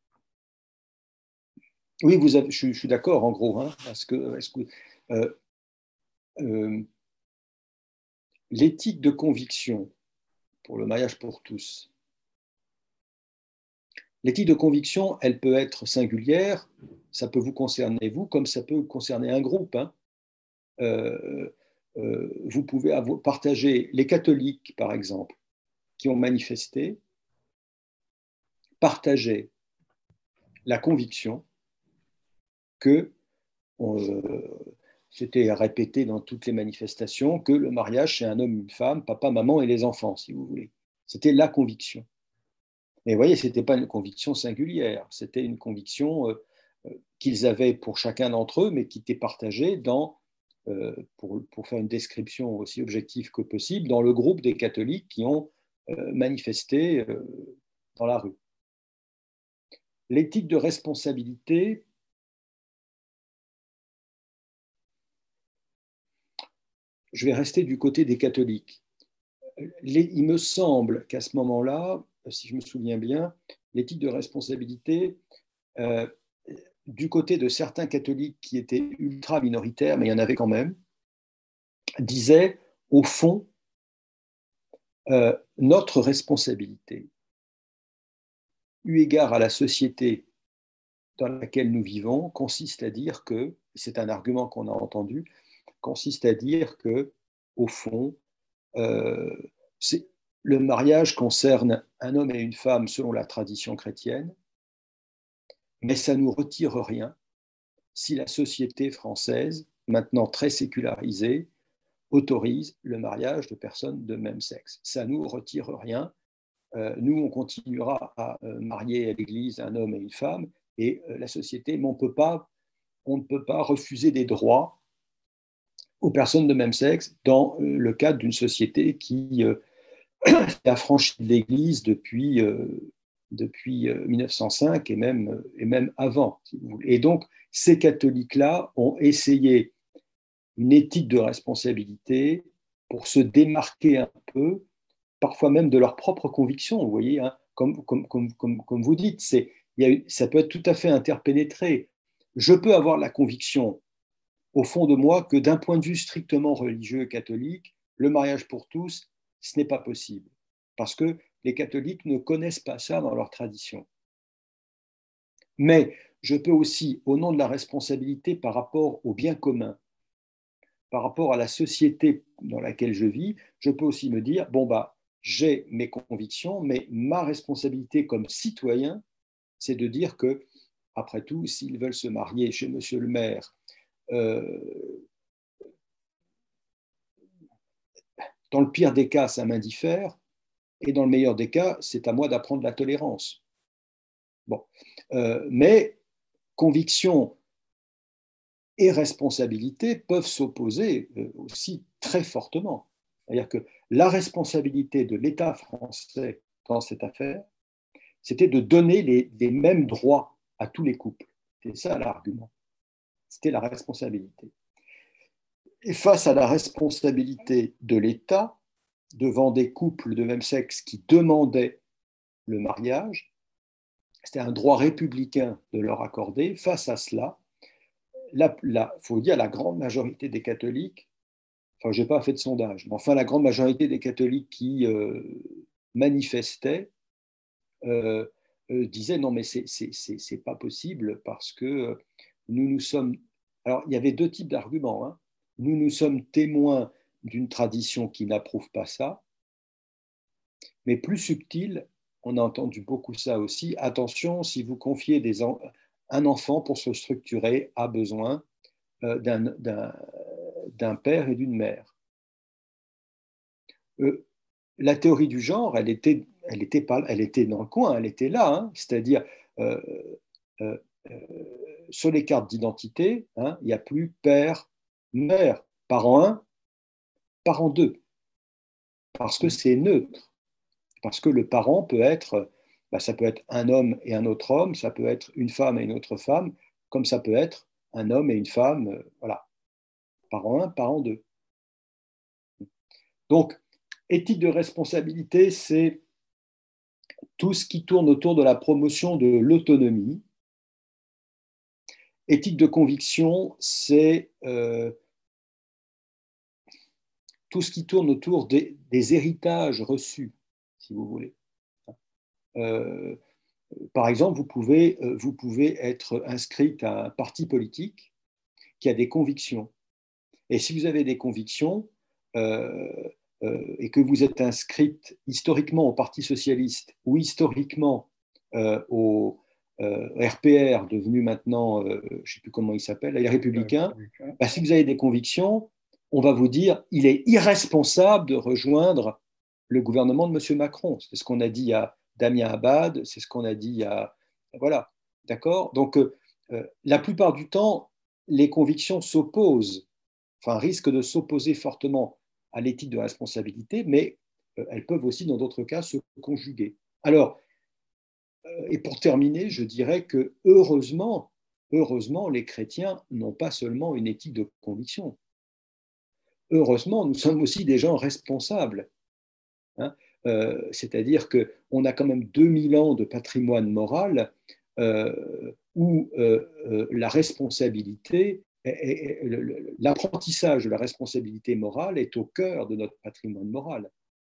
S1: Oui, vous avez, je, je suis d'accord en gros. Hein, parce que, est-ce que euh, euh, l'éthique de conviction pour le mariage pour tous, l'éthique de conviction, elle peut être singulière, ça peut vous concerner vous, comme ça peut concerner un groupe. Hein. Euh, euh, vous pouvez avoir, partager les catholiques, par exemple, qui ont manifesté, partager la conviction que euh, c'était répété dans toutes les manifestations que le mariage, c'est un homme, une femme, papa, maman et les enfants, si vous voulez. C'était la conviction. Mais vous voyez, ce n'était pas une conviction singulière, c'était une conviction euh, qu'ils avaient pour chacun d'entre eux, mais qui était partagée dans, euh, pour, pour faire une description aussi objective que possible, dans le groupe des catholiques qui ont euh, manifesté euh, dans la rue. L'éthique de responsabilité, je vais rester du côté des catholiques. Les, il me semble qu'à ce moment-là, si je me souviens bien, l'éthique de responsabilité, euh, du côté de certains catholiques qui étaient ultra minoritaires, mais il y en avait quand même, disait, au fond, euh, notre responsabilité, eu égard à la société dans laquelle nous vivons, consiste à dire que, c'est un argument qu'on a entendu, consiste à dire que, au fond, euh, le mariage concerne un homme et une femme selon la tradition chrétienne, mais ça ne nous retire rien si la société française, maintenant très sécularisée, autorise le mariage de personnes de même sexe. Ça ne nous retire rien. Euh, nous, on continuera à euh, marier à l'Église un homme et une femme, et euh, la société, mais on peut pas, on ne peut pas refuser des droits aux personnes de même sexe dans euh, le cadre d'une société qui euh, s'est affranchie de l'Église depuis, euh, depuis euh, mille neuf cent cinq et même, et même avant. Si vous voulez. Et donc, ces catholiques-là ont essayé une éthique de responsabilité pour se démarquer un peu, parfois même de leurs propres convictions. Vous voyez, hein, comme, comme, comme, comme, comme vous dites, c'est, il y a, ça peut être tout à fait interpénétré. Je peux avoir la conviction, au fond de moi, que d'un point de vue strictement religieux et catholique, le mariage pour tous, ce n'est pas possible. Parce que les catholiques ne connaissent pas ça dans leur tradition. Mais je peux aussi, au nom de la responsabilité par rapport au bien commun, par rapport à la société dans laquelle je vis, je peux aussi me dire, bon, bah, j'ai mes convictions, mais ma responsabilité comme citoyen, c'est de dire que, après tout, s'ils veulent se marier chez monsieur le maire, euh, dans le pire des cas, ça m'indiffère, et dans le meilleur des cas, c'est à moi d'apprendre la tolérance. Bon. Euh, mais conviction et responsabilité peuvent s'opposer aussi très fortement. C'est-à-dire que la responsabilité de l'État français dans cette affaire, c'était de donner les, les mêmes droits à tous les couples. C'est ça l'argument. C'était la responsabilité. Et face à la responsabilité de l'État, devant des couples de même sexe qui demandaient le mariage, c'était un droit républicain de leur accorder. Face à cela, il faut dire la grande majorité des catholiques, enfin je n'ai pas fait de sondage, mais enfin la grande majorité des catholiques qui euh, manifestaient euh, euh, disaient non mais c'est pas possible parce que nous nous sommes... Alors il y avait deux types d'arguments. Hein. Nous nous sommes témoins d'une tradition qui n'approuve pas ça, mais plus subtil, on a entendu beaucoup ça aussi, attention, si vous confiez des en... un enfant pour se structurer a besoin euh, d'un père et d'une mère. Euh, la théorie du genre, elle était, elle était, pas, elle était dans le coin, elle était là, hein, c'est-à-dire euh, euh, euh, sur les cartes d'identité, hein, il n'y a plus père, mère, parent un, parent deux, parce que c'est neutre, parce que le parent peut être, bah, ça peut être un homme et un autre homme, ça peut être une femme et une autre femme, comme ça peut être un homme et une femme, euh, voilà, parent un, parent deux. Donc, Éthique de responsabilité, c'est tout ce qui tourne autour de la promotion de l'autonomie. Éthique de conviction, c'est euh, tout ce qui tourne autour des, des héritages reçus, si vous voulez. Euh, par exemple, vous pouvez, vous pouvez être inscrite à un parti politique qui a des convictions. Et si vous avez des convictions euh, euh, et que vous êtes inscrite historiquement au Parti socialiste ou historiquement euh, au euh, R P R, devenu maintenant, euh, je ne sais plus comment il s'appelle, les Républicains, bah, si vous avez des convictions, on va vous dire il est irresponsable de rejoindre le gouvernement de M. Macron. C'est ce qu'on a dit à Damien Abad, c'est ce qu'on a dit à... Voilà, d'accord. Donc, euh, la plupart du temps, les convictions s'opposent, enfin risquent de s'opposer fortement à l'éthique de responsabilité, mais euh, elles peuvent aussi, dans d'autres cas, se conjuguer. Alors, euh, et pour terminer, je dirais que heureusement, heureusement, les chrétiens n'ont pas seulement une éthique de conviction. Heureusement, nous sommes aussi des gens responsables. Hein, euh, c'est-à-dire qu'on a quand même deux mille ans de patrimoine moral euh, où euh, euh, la responsabilité, l'apprentissage de la responsabilité morale est au cœur de notre patrimoine moral.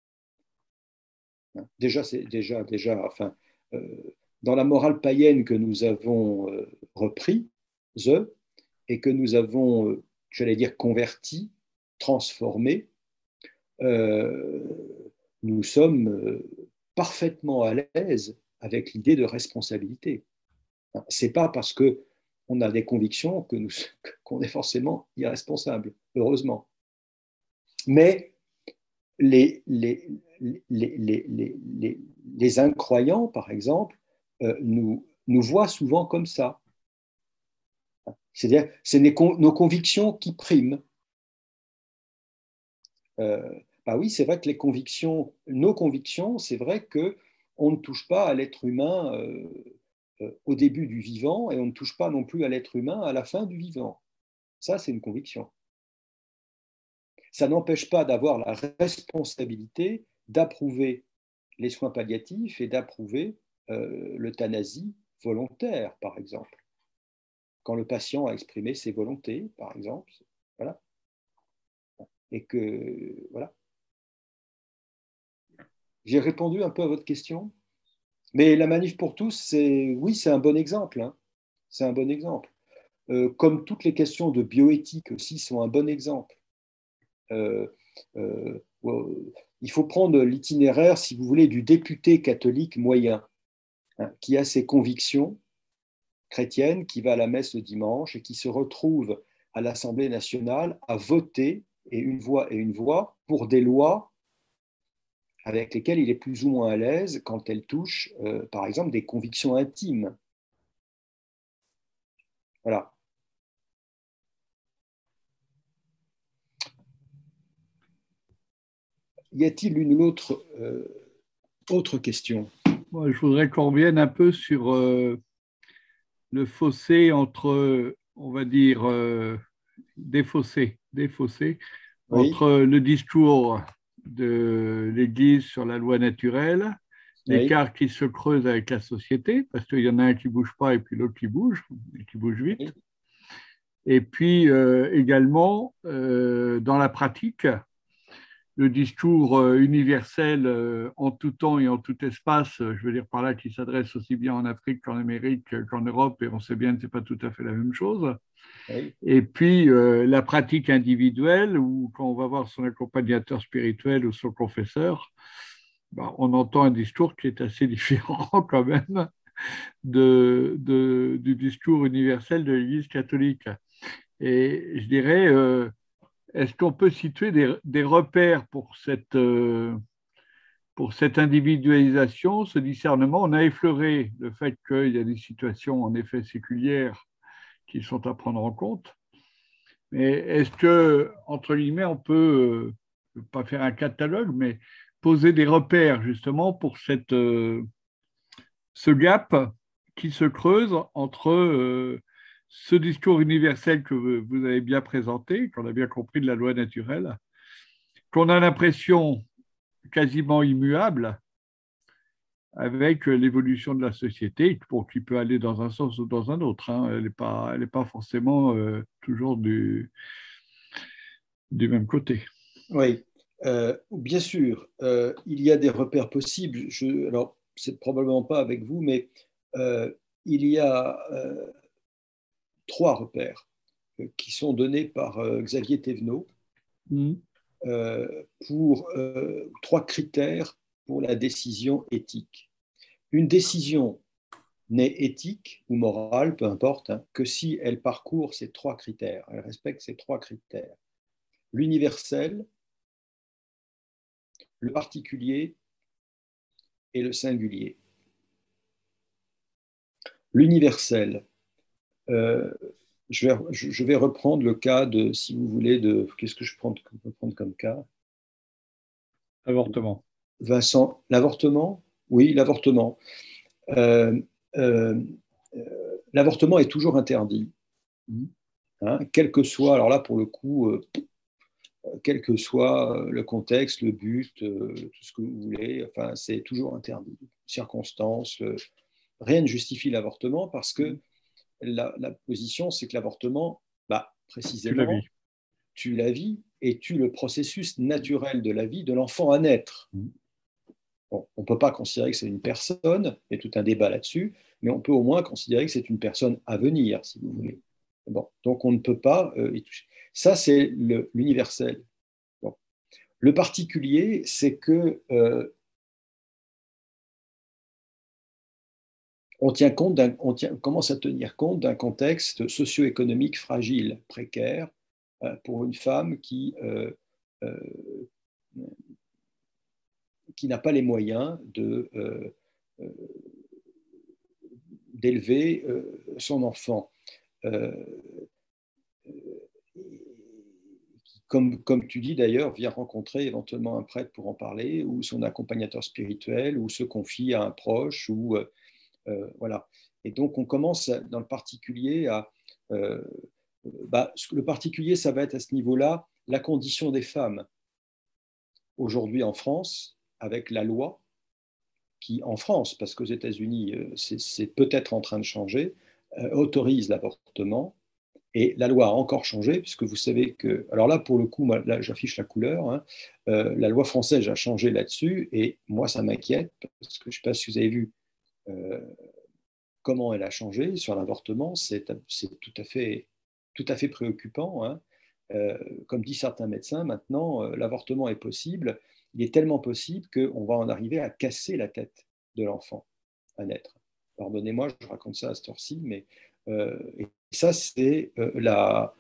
S1: Hein, déjà, c'est déjà, déjà, enfin, euh, dans la morale païenne que nous avons euh, reprise et que nous avons, euh, j'allais dire, converti, transformé, euh, nous sommes parfaitement à l'aise avec l'idée de responsabilité. Ce n'est pas parce qu'on a des convictions que nous, qu'on est forcément irresponsable, heureusement. Mais les, les, les, les, les, les, les incroyants, par exemple, euh, nous, nous voient souvent comme ça. C'est-à-dire, c'est nos convictions qui priment. Euh, bah oui, c'est vrai que les convictions, nos convictions, c'est vrai qu'on ne touche pas à l'être humain euh, euh, au début du vivant et on ne touche pas non plus à l'être humain à la fin du vivant. Ça, c'est une conviction. Ça n'empêche pas d'avoir la responsabilité d'approuver les soins palliatifs et d'approuver euh, l'euthanasie volontaire, par exemple. Quand le patient a exprimé ses volontés, par exemple, voilà. Et que, voilà. J'ai répondu un peu à votre question. Mais la manif pour tous, c'est, oui, c'est un bon exemple. Hein. C'est un bon exemple. Euh, comme toutes les questions de bioéthique aussi sont un bon exemple. Euh, euh, il faut prendre l'itinéraire, si vous voulez, du député catholique moyen, hein, qui a ses convictions chrétiennes, qui va à la messe le dimanche et qui se retrouve à l'Assemblée nationale à voter, et une voix et une voix, pour des lois avec lesquelles il est plus ou moins à l'aise quand elles touchent, euh, par exemple, des convictions intimes. Voilà. Y a-t-il une autre, euh, autre question?
S2: Moi, je voudrais qu'on revienne un peu sur euh, le fossé entre, on va dire, euh, défaussé, défaussé
S1: Oui.
S2: entre le discours de l'Église sur la loi naturelle, l'écart oui. qui se creuse avec la société, parce qu'il y en a un qui ne bouge pas et puis l'autre qui bouge, et qui bouge vite. Oui. Et puis euh, également, euh, dans la pratique, le discours universel euh, en tout temps et en tout espace, je veux dire par là qui s'adresse aussi bien en Afrique qu'en Amérique qu'en Europe, et on sait bien que ce n'est pas tout à fait la même chose. Oui. Et puis euh, la pratique individuelle, où quand on va voir son accompagnateur spirituel ou son confesseur, ben, on entend un discours qui est assez différent quand même de, de, du discours universel de l'Église catholique. Et je dirais, euh, est-ce qu'on peut situer des, des repères pour cette, euh, pour cette individualisation, ce discernement? On a effleuré le fait qu'il y a des situations en effet séculières qui sont à prendre en compte. Mais est-ce que, entre guillemets, on peut, euh, pas faire un catalogue, mais poser des repères justement pour cette, euh, ce gap qui se creuse entre euh, ce discours universel que vous avez bien présenté, qu'on a bien compris de la loi naturelle, qu'on a l'impression quasiment immuable avec l'évolution de la société, pour qui peut aller dans un sens ou dans un autre. Hein. Elle n'est pas, elle n'est pas forcément euh, toujours du, du même côté.
S1: Oui, euh, bien sûr, euh, il y a des repères possibles. Je, alors, c'est probablement pas avec vous, mais euh, il y a euh, trois repères euh, qui sont donnés par euh, Xavier Thévenot mmh. euh, pour euh, trois critères pour la décision éthique. Une décision n'est éthique ou morale, peu importe, hein, que si elle parcourt ces trois critères, elle respecte ces trois critères. L'universel, le particulier et le singulier. L'universel, euh, je, vais, je vais reprendre le cas de, si vous voulez, de, qu'est-ce que je prends, peux prendre comme cas?
S2: L'avortement.
S1: Vincent, l'avortement? Oui, l'avortement. Euh, euh, euh, l'avortement est toujours interdit. Hein, quel que soit, alors là pour le coup, euh, quel que soit le contexte, le but, euh, tout ce que vous voulez, enfin, c'est toujours interdit. Circonstances, euh, rien ne justifie l'avortement parce que la, la position, c'est que l'avortement, bah, précisément, tue la vie et tue le processus naturel de la vie de l'enfant à naître. Bon, on ne peut pas considérer que c'est une personne, il y a tout un débat là-dessus, mais on peut au moins considérer que c'est une personne à venir, si vous voulez. Bon, donc on ne peut pas euh, y toucher. Ça, c'est l'universel. Bon. Le particulier, c'est que euh, on, tient compte on, tient, on commence à tenir compte d'un contexte socio-économique fragile, précaire, euh, pour une femme qui, euh, euh, qui n'a pas les moyens de, euh, euh, d'élever euh, son enfant. Euh, Comme, comme tu dis d'ailleurs, vient rencontrer éventuellement un prêtre pour en parler, ou son accompagnateur spirituel, ou se confie à un proche, ou euh, euh, voilà. Et donc on commence dans le particulier à, euh, bah, le particulier, ça va être à ce niveau-là la condition des femmes. Aujourd'hui en France, avec la loi qui, en France, parce qu'aux États-Unis, c'est peut-être en train de changer, euh, autorise l'avortement. Et la loi a encore changé, puisque vous savez que... Alors là, pour le coup, moi, là, j'affiche la couleur. Hein, euh, la loi française a changé là-dessus, et moi, ça m'inquiète, parce que je ne sais pas si vous avez vu euh, comment elle a changé sur l'avortement. C'est tout à fait, tout à fait préoccupant. Hein. Euh, comme disent certains médecins, maintenant, euh, l'avortement est possible. Il est tellement possible qu'on va en arriver à casser la tête de l'enfant à naître. Pardonnez-moi, je raconte ça à cette heure-ci, mais euh, et ça, c'est euh, la,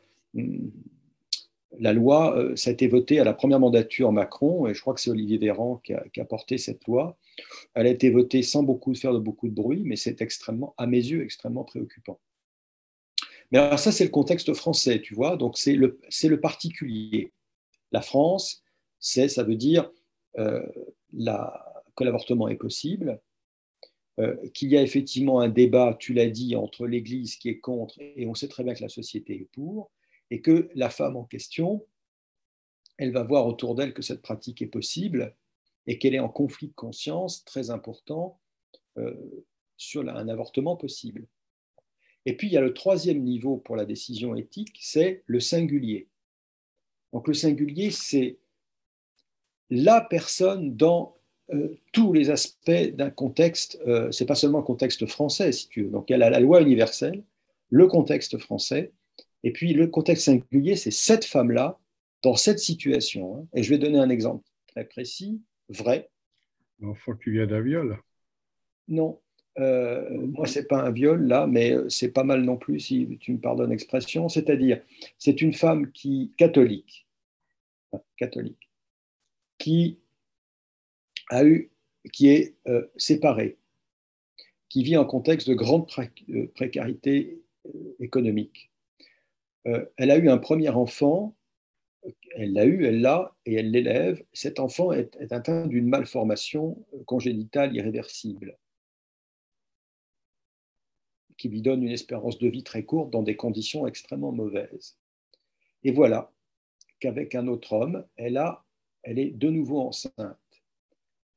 S1: la loi, euh, ça a été voté à la première mandature Macron, et je crois que c'est Olivier Véran qui a, qui a porté cette loi. Elle a été votée sans beaucoup faire de beaucoup de bruit, mais c'est extrêmement, à mes yeux, extrêmement préoccupant. Mais alors ça, c'est le contexte français, tu vois, donc c'est le, c'est le particulier. La France, c'est, ça veut dire euh, la, que l'avortement est possible, euh, qu'il y a effectivement un débat, tu l'as dit, entre l'Église qui est contre, et on sait très bien que la société est pour, et que la femme en question, elle va voir autour d'elle que cette pratique est possible, et qu'elle est en conflit de conscience très important euh, sur un avortement possible. Et puis, il y a le troisième niveau pour la décision éthique, c'est le singulier. Donc, le singulier, c'est la personne dans euh, tous les aspects d'un contexte, euh, c'est pas seulement un contexte français, si tu veux. Donc, il y a la, la loi universelle, le contexte français, et puis le contexte singulier, c'est cette femme-là, dans cette situation. Hein. Et je vais donner un exemple très précis, vrai.
S2: L'enfant qui vient d'un viol.
S1: Non. Euh, moi, ce n'est pas un viol, là, mais c'est pas mal non plus, si tu me pardonnes l'expression. C'est-à-dire, c'est une femme qui, catholique, catholique, qui a eu, qui est euh, séparée, qui vit en contexte de grande pré précarité euh, économique. Euh, elle a eu un premier enfant, elle l'a eu, elle l'a, et elle l'élève. Cet enfant est, est atteint d'une malformation congénitale irréversible, qui lui donne une espérance de vie très courte dans des conditions extrêmement mauvaises. Et voilà qu'avec un autre homme, elle, a, elle est de nouveau enceinte.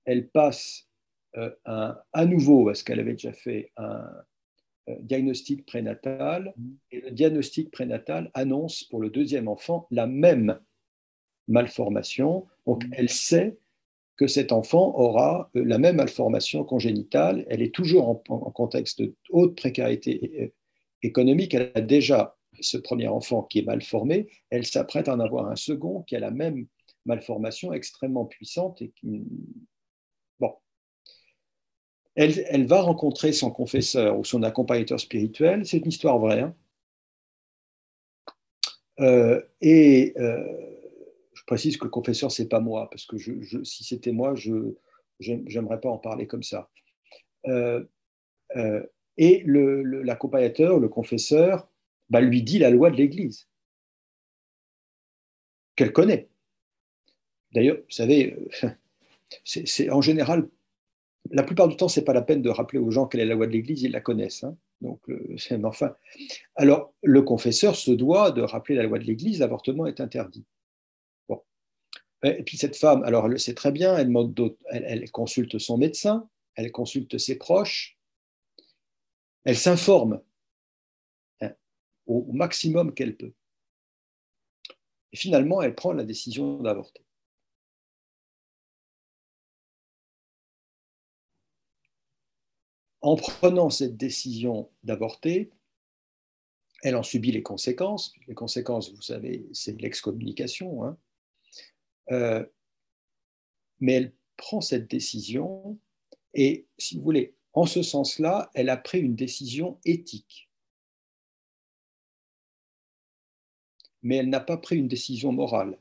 S1: elle passe euh, un, à nouveau, parce qu'elle avait déjà fait un euh, diagnostic prénatal, et le diagnostic prénatal annonce pour le deuxième enfant la même malformation. Donc, elle sait que cet enfant aura la même malformation congénitale. Elle est toujours en, en contexte de haute précarité économique. Elle a déjà ce premier enfant qui est mal formé. Elle s'apprête à en avoir un second qui a la même malformation extrêmement puissante. Et qui... Bon. Elle, elle va rencontrer son confesseur ou son accompagnateur spirituel. C'est une histoire vraie. Hein. Euh, et euh, je précise que le confesseur, ce n'est pas moi, parce que je, je, si c'était moi, je n'aimerais pas en parler comme ça. Euh, euh, et le, le, l'accompagnateur, le confesseur, bah, lui dit la loi de l'Église, qu'elle connaît. D'ailleurs, vous savez, c'est, c'est, en général, la plupart du temps, ce n'est pas la peine de rappeler aux gens quelle est la loi de l'Église, ils la connaissent. Hein. Donc, euh, enfin, alors, le confesseur se doit de rappeler la loi de l'Église, l'avortement est interdit. Bon. Et puis cette femme, alors elle le sait très bien, elle, elle, elle consulte son médecin, elle consulte ses proches, elle s'informe hein, au, au maximum qu'elle peut. Et finalement, elle prend la décision d'avorter. En prenant cette décision d'avorter, elle en subit les conséquences. Les conséquences, vous savez, c'est l'excommunication. Hein. Euh, mais elle prend cette décision et, si vous voulez, en ce sens-là, elle a pris une décision éthique. Mais elle n'a pas pris une décision morale.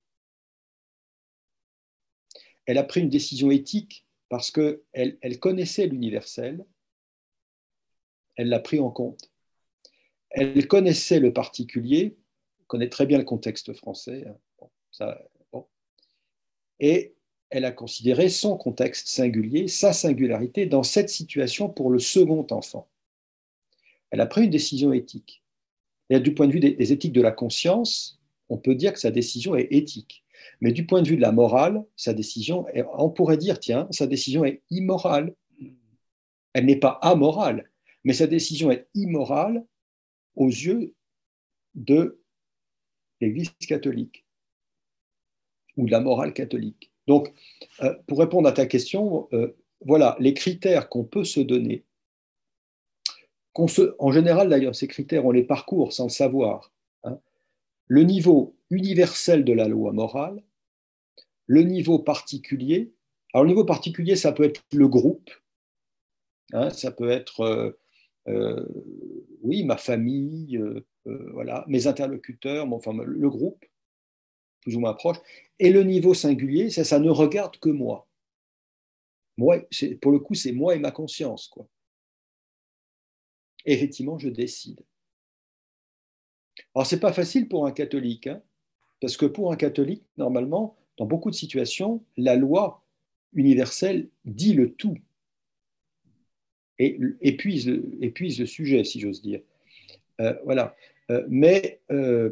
S1: Elle a pris une décision éthique parce qu'elle elle connaissait l'universel, elle l'a pris en compte. Elle connaissait le particulier, connaît très bien le contexte français, hein, bon, ça, bon, et elle a considéré son contexte singulier, sa singularité dans cette situation pour le second enfant. Elle a pris une décision éthique. Et du point de vue des, des éthiques de la conscience, on peut dire que sa décision est éthique. Mais du point de vue de la morale, sa décision, est, on pourrait dire, tiens, sa décision est immorale. Elle n'est pas amorale, mais sa décision est immorale aux yeux de l'Église catholique ou de la morale catholique. Donc, euh, pour répondre à ta question, euh, voilà les critères qu'on peut se donner. Qu'on se, en général, d'ailleurs, ces critères, on les parcourt sans le savoir. Hein. Le niveau universel de la loi morale, le niveau particulier. Alors, le niveau particulier, ça peut être le groupe, hein, ça peut être, euh, euh, oui, ma famille, euh, euh, voilà, mes interlocuteurs, bon, enfin, le groupe, plus ou moins proche. Et le niveau singulier, ça, ça ne regarde que moi. Moi, pour le coup, c'est moi et ma conscience, quoi. Et effectivement, je décide. Alors, ce n'est pas facile pour un catholique, hein, parce que pour un catholique, normalement, dans beaucoup de situations, la loi universelle dit le tout et épuise le, épuise le sujet, si j'ose dire. Euh, voilà. Euh, mais euh,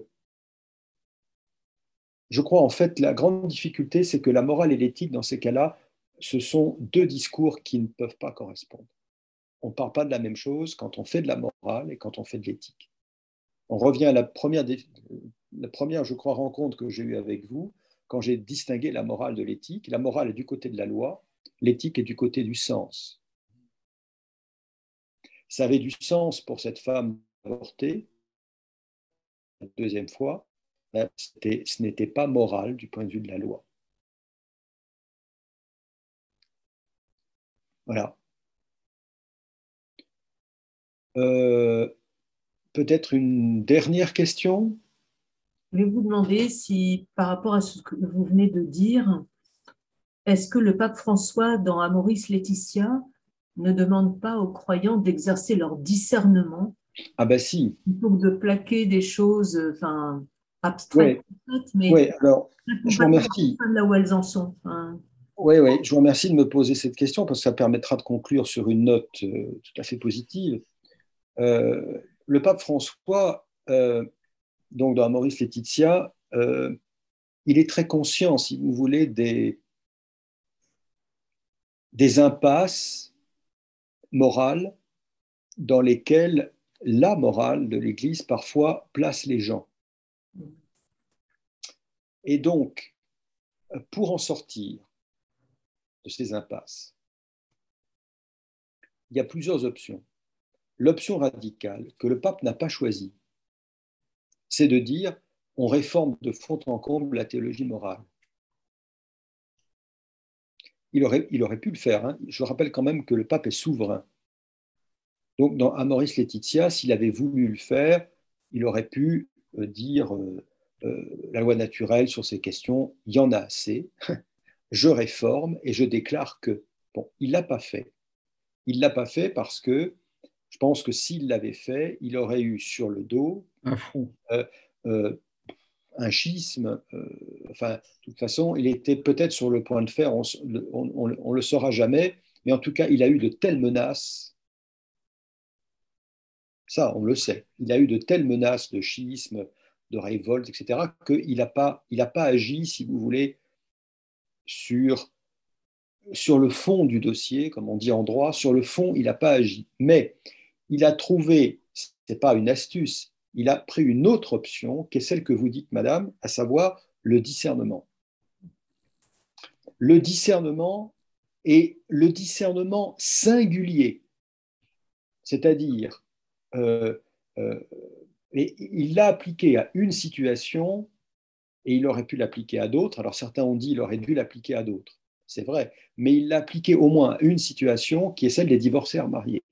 S1: je crois en fait la grande difficulté, c'est que la morale et l'éthique, dans ces cas-là, ce sont deux discours qui ne peuvent pas correspondre. On ne parle pas de la même chose quand on fait de la morale et quand on fait de l'éthique. On revient à la première, la première, je crois, rencontre que j'ai eue avec vous, quand j'ai distingué la morale de l'éthique. La morale est du côté de la loi, l'éthique est du côté du sens. Ça avait du sens pour cette femme avortée, la deuxième fois, ce n'était pas moral du point de vue de la loi. Voilà. Euh, peut-être une dernière question?
S4: Je vais vous demander si, par rapport à ce que vous venez de dire, est-ce que le pape François, dans Amoris Laetitia, ne demande pas aux croyants d'exercer leur discernement?
S1: Ah ben si.
S4: Plutôt que de plaquer des choses enfin, abstraites,
S1: oui.
S4: mais
S1: oui, alors, je vous remercie.
S4: Là où elles en sont. Enfin,
S1: Oui, oui, je vous remercie de me poser cette question parce que ça permettra de conclure sur une note euh, tout à fait positive. Euh, le pape François, euh, donc dans Amoris Laetitia, euh, il est très conscient, si vous voulez, des, des impasses morales dans lesquelles la morale de l'Église parfois place les gens. Et donc, pour en sortir de ces impasses, il y a plusieurs options. L'option radicale que le pape n'a pas choisie, c'est de dire on réforme de fond en comble la théologie morale. Il aurait, il aurait pu le faire. Hein. Je rappelle quand même que le pape est souverain. Donc, dans Amoris Laetitia, s'il avait voulu le faire, il aurait pu euh, dire euh, euh, la loi naturelle sur ces questions, il y en a assez, je réforme et je déclare que. Bon, il ne l'a pas fait. Il ne l'a pas fait parce que je pense que s'il l'avait fait, il aurait eu sur le dos
S2: un front.
S1: Euh, euh, un schisme. Euh, enfin, de toute façon, il était peut-être sur le point de faire, on ne le saura jamais, mais en tout cas, il a eu de telles menaces. Ça, on le sait. Il a eu de telles menaces de schisme, de révolte, et cetera, qu'il n'a pas, il n'a pas agi, si vous voulez, sur, sur le fond du dossier, comme on dit en droit, sur le fond, il n'a pas agi. Mais il a trouvé, ce n'est pas une astuce, il a pris une autre option, qui est celle que vous dites, madame, à savoir le discernement. Le discernement est le discernement singulier, c'est-à-dire euh, euh, et il l'a appliqué à une situation et il aurait pu l'appliquer à d'autres. Alors certains ont dit qu'il aurait dû l'appliquer à d'autres, c'est vrai, mais il l'a appliqué au moins à une situation qui est celle des divorcés remariés.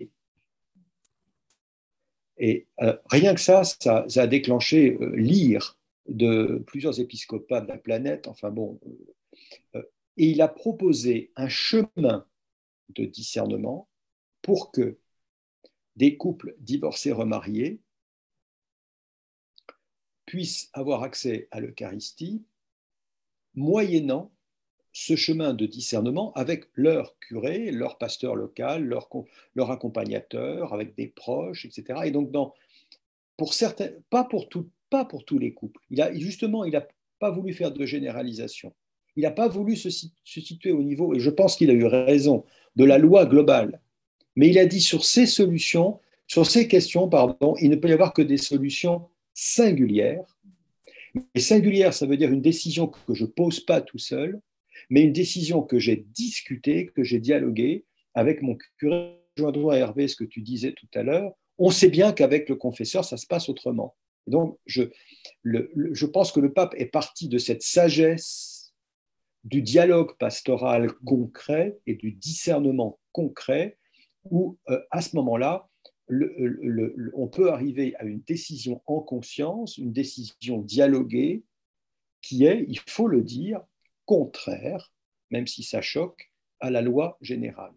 S1: Et euh, rien que ça, ça, ça a déclenché euh, l'ire de plusieurs épiscopats de la planète. Enfin bon, euh, et il a proposé un chemin de discernement pour que des couples divorcés remariés puissent avoir accès à l'Eucharistie moyennant ce chemin de discernement avec leur curé, leur pasteur local, leur, leur accompagnateur, avec des proches, et cetera. Et donc, dans, pour certains, pas pour, tout, pas pour tous les couples. Il a, justement, il n'a pas voulu faire de généralisation. Il n'a pas voulu se, se situer au niveau, et je pense qu'il a eu raison, de la loi globale. Mais il a dit sur ces solutions, sur ces questions, pardon, il ne peut y avoir que des solutions singulières. Et singulière, ça veut dire une décision que je ne pose pas tout seul, mais une décision que j'ai discutée, que j'ai dialoguée avec mon curé. Je rejoins Hervé ce que tu disais tout à l'heure. On sait bien qu'avec le confesseur, ça se passe autrement. Et donc, je, le, le, je pense que le pape est parti de cette sagesse du dialogue pastoral concret et du discernement concret, où euh, à ce moment-là, le, le, le, on peut arriver à une décision en conscience, une décision dialoguée, qui est, il faut le dire, contraire, même si ça choque, à la loi générale.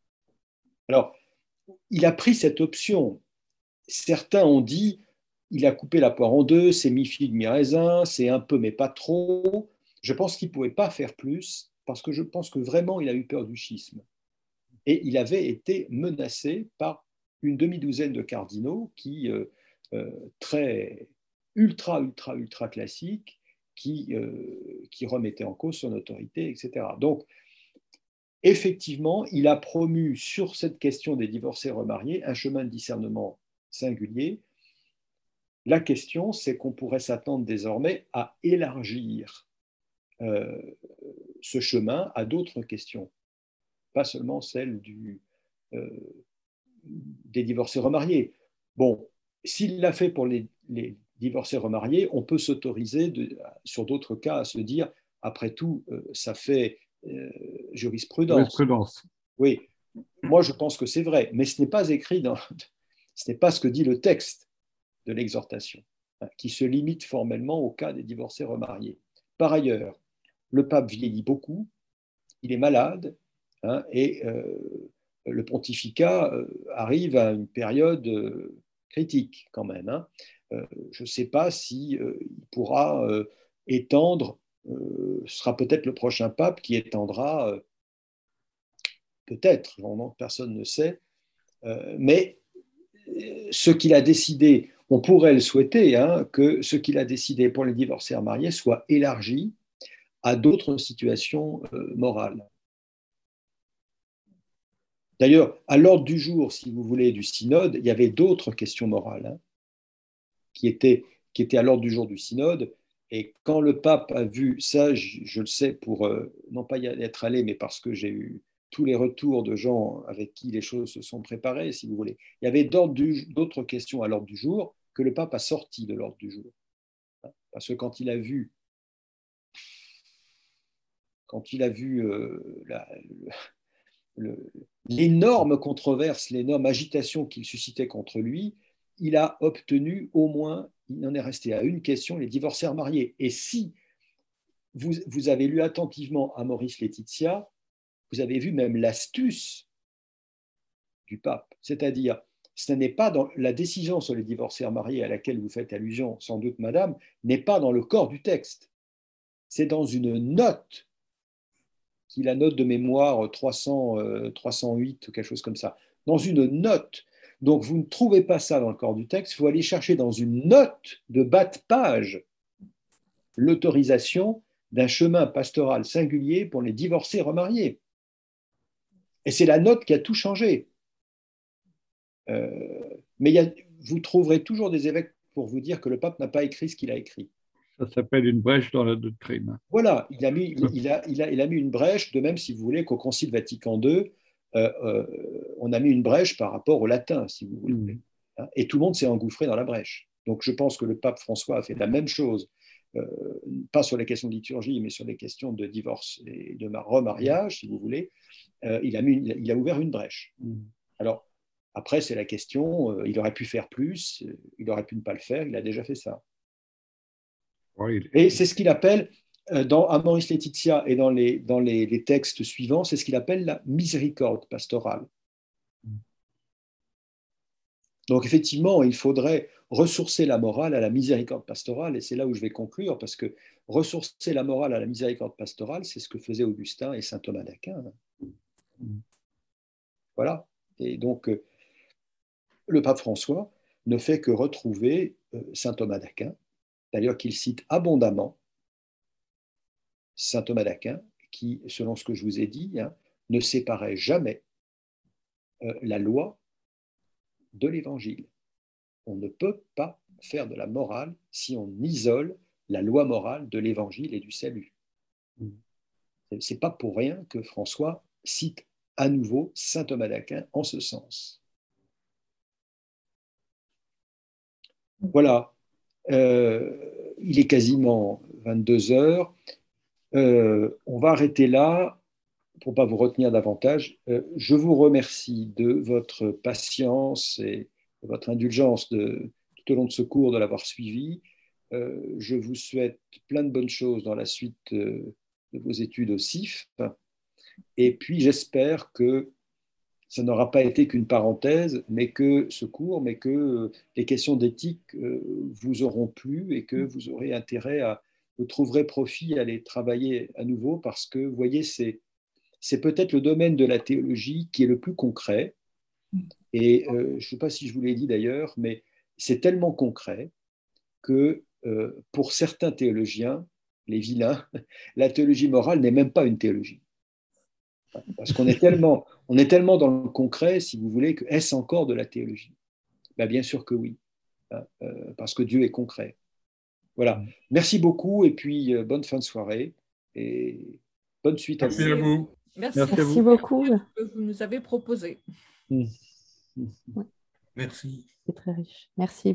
S1: Alors, il a pris cette option. Certains ont dit, il a coupé la poire en deux, c'est mi-figue, mi-raisin, c'est un peu, mais pas trop. Je pense qu'il ne pouvait pas faire plus, parce que je pense que vraiment, il a eu peur du schisme. Et il avait été menacé par une demi-douzaine de cardinaux qui, euh, euh, très ultra, ultra, ultra classiques, qui, euh, qui remettaient en cause son autorité, et cetera. Donc, effectivement, il a promu sur cette question des divorcés remariés un chemin de discernement singulier. La question, c'est qu'on pourrait s'attendre désormais à élargir euh, ce chemin à d'autres questions, pas seulement celle du, euh, des divorcés remariés. Bon, s'il l'a fait pour les, les divorcés remariés, on peut s'autoriser de, sur d'autres cas à se dire, après tout, euh, ça fait euh, jurisprudence.
S2: Jurisprudence.
S1: Oui, moi je pense que c'est vrai, mais ce n'est pas écrit dans, ce n'est pas ce que dit le texte de l'exhortation, hein, qui se limite formellement au cas des divorcés remariés. Par ailleurs, le pape vieillit beaucoup, il est malade, hein, et euh, le pontificat euh, arrive à une période euh, critique quand même. Hein. Euh, je ne sais pas s'il si, euh, pourra euh, étendre, euh, ce sera peut-être le prochain pape qui étendra, euh, peut-être, personne ne sait, euh, mais ce qu'il a décidé, on pourrait le souhaiter, hein, que ce qu'il a décidé pour les divorcés remariés soit élargi à d'autres situations euh, morales. D'ailleurs, à l'ordre du jour, si vous voulez, du synode, il y avait d'autres questions morales hein, qui, étaient, qui étaient à l'ordre du jour du synode. Et quand le pape a vu ça, je, je le sais pour, euh, non pas y être allé, mais parce que j'ai eu tous les retours de gens avec qui les choses se sont préparées, si vous voulez. Il y avait d'autres questions à l'ordre du jour que le pape a sorti de l'ordre du jour. Parce que quand il a vu, quand il a vu euh, la, le, l'énorme controverse, l'énorme agitation qu'il suscitait contre lui, il a obtenu au moins, il en est resté à une question, les divorcés remariés. Et si vous, vous avez lu attentivement à Maurice Laetitia, vous avez vu même l'astuce du pape, c'est-à-dire, ce n'est pas dans la décision sur les divorcés remariés à laquelle vous faites allusion, sans doute, madame, n'est pas dans le corps du texte. C'est dans une note, qui est la note de mémoire trois cents, euh, trois cent huit ou quelque chose comme ça, dans une note. Donc, vous ne trouvez pas ça dans le corps du texte, il faut aller chercher dans une note de bas de page l'autorisation d'un chemin pastoral singulier pour les divorcés remariés. Et c'est la note qui a tout changé. Euh, mais il y a, vous trouverez toujours des évêques pour vous dire que le pape n'a pas écrit ce qu'il a écrit.
S2: Ça s'appelle une brèche dans la doctrine.
S1: Voilà, il a mis, il a, il a, il a mis une brèche, de même, si vous voulez, qu'au Concile Vatican deux, euh, euh, on a mis une brèche par rapport au latin, si vous voulez. Mmh. Et tout le monde s'est engouffré dans la brèche. Donc je pense que le pape François a fait la même chose, euh, pas sur les questions de liturgie, mais sur les questions de divorce et de remariage, si vous voulez. Euh, il, a mis, il a ouvert une brèche. Mmh. Alors, après, c'est la question, euh, il aurait pu faire plus, il aurait pu ne pas le faire, il a déjà fait ça. Oui, et c'est ce qu'il appelle, euh, dans Amoris Laetitia et dans, les, dans les, les textes suivants, c'est ce qu'il appelle la miséricorde pastorale. Donc effectivement, il faudrait ressourcer la morale à la miséricorde pastorale, et c'est là où je vais conclure, parce que ressourcer la morale à la miséricorde pastorale, c'est ce que faisaient Augustin et saint Thomas d'Aquin. Voilà. Et donc, euh, le pape François ne fait que retrouver euh, saint Thomas d'Aquin, d'ailleurs qu'il cite abondamment, saint Thomas d'Aquin, qui, selon ce que je vous ai dit, hein, ne séparait jamais euh, la loi de l'évangile. On ne peut pas faire de la morale si on isole la loi morale de l'évangile et du salut. Ce n'est pas pour rien que François cite à nouveau saint Thomas d'Aquin en ce sens. Voilà, euh, il est quasiment vingt-deux heures. Euh, on va arrêter là pour ne pas vous retenir davantage. Euh, je vous remercie de votre patience et de votre indulgence de, tout au long de ce cours, de l'avoir suivi. Euh, je vous souhaite plein de bonnes choses dans la suite euh, de vos études au C I F. Et puis, j'espère que ça n'aura pas été qu'une parenthèse, mais que ce cours, mais que les questions d'éthique euh, vous auront plu et que vous aurez intérêt à, vous trouverez profit à les travailler à nouveau parce que, vous voyez, c'est, c'est peut-être le domaine de la théologie qui est le plus concret. Et euh, je ne sais pas si je vous l'ai dit d'ailleurs, mais c'est tellement concret que euh, pour certains théologiens, les vilains, la théologie morale n'est même pas une théologie. Parce qu'on est tellement, on est tellement dans le concret, si vous voulez, que est-ce encore de la théologie? Ben, bien sûr que oui, hein, euh, parce que Dieu est concret. Voilà. Merci beaucoup et puis euh, bonne fin de soirée et bonne suite à vous.
S5: Merci à vous.
S4: Merci,
S3: Merci, Merci beaucoup.
S4: Que vous nous avez proposé.
S3: Mmh.
S5: Merci.
S3: C'est très riche. Merci.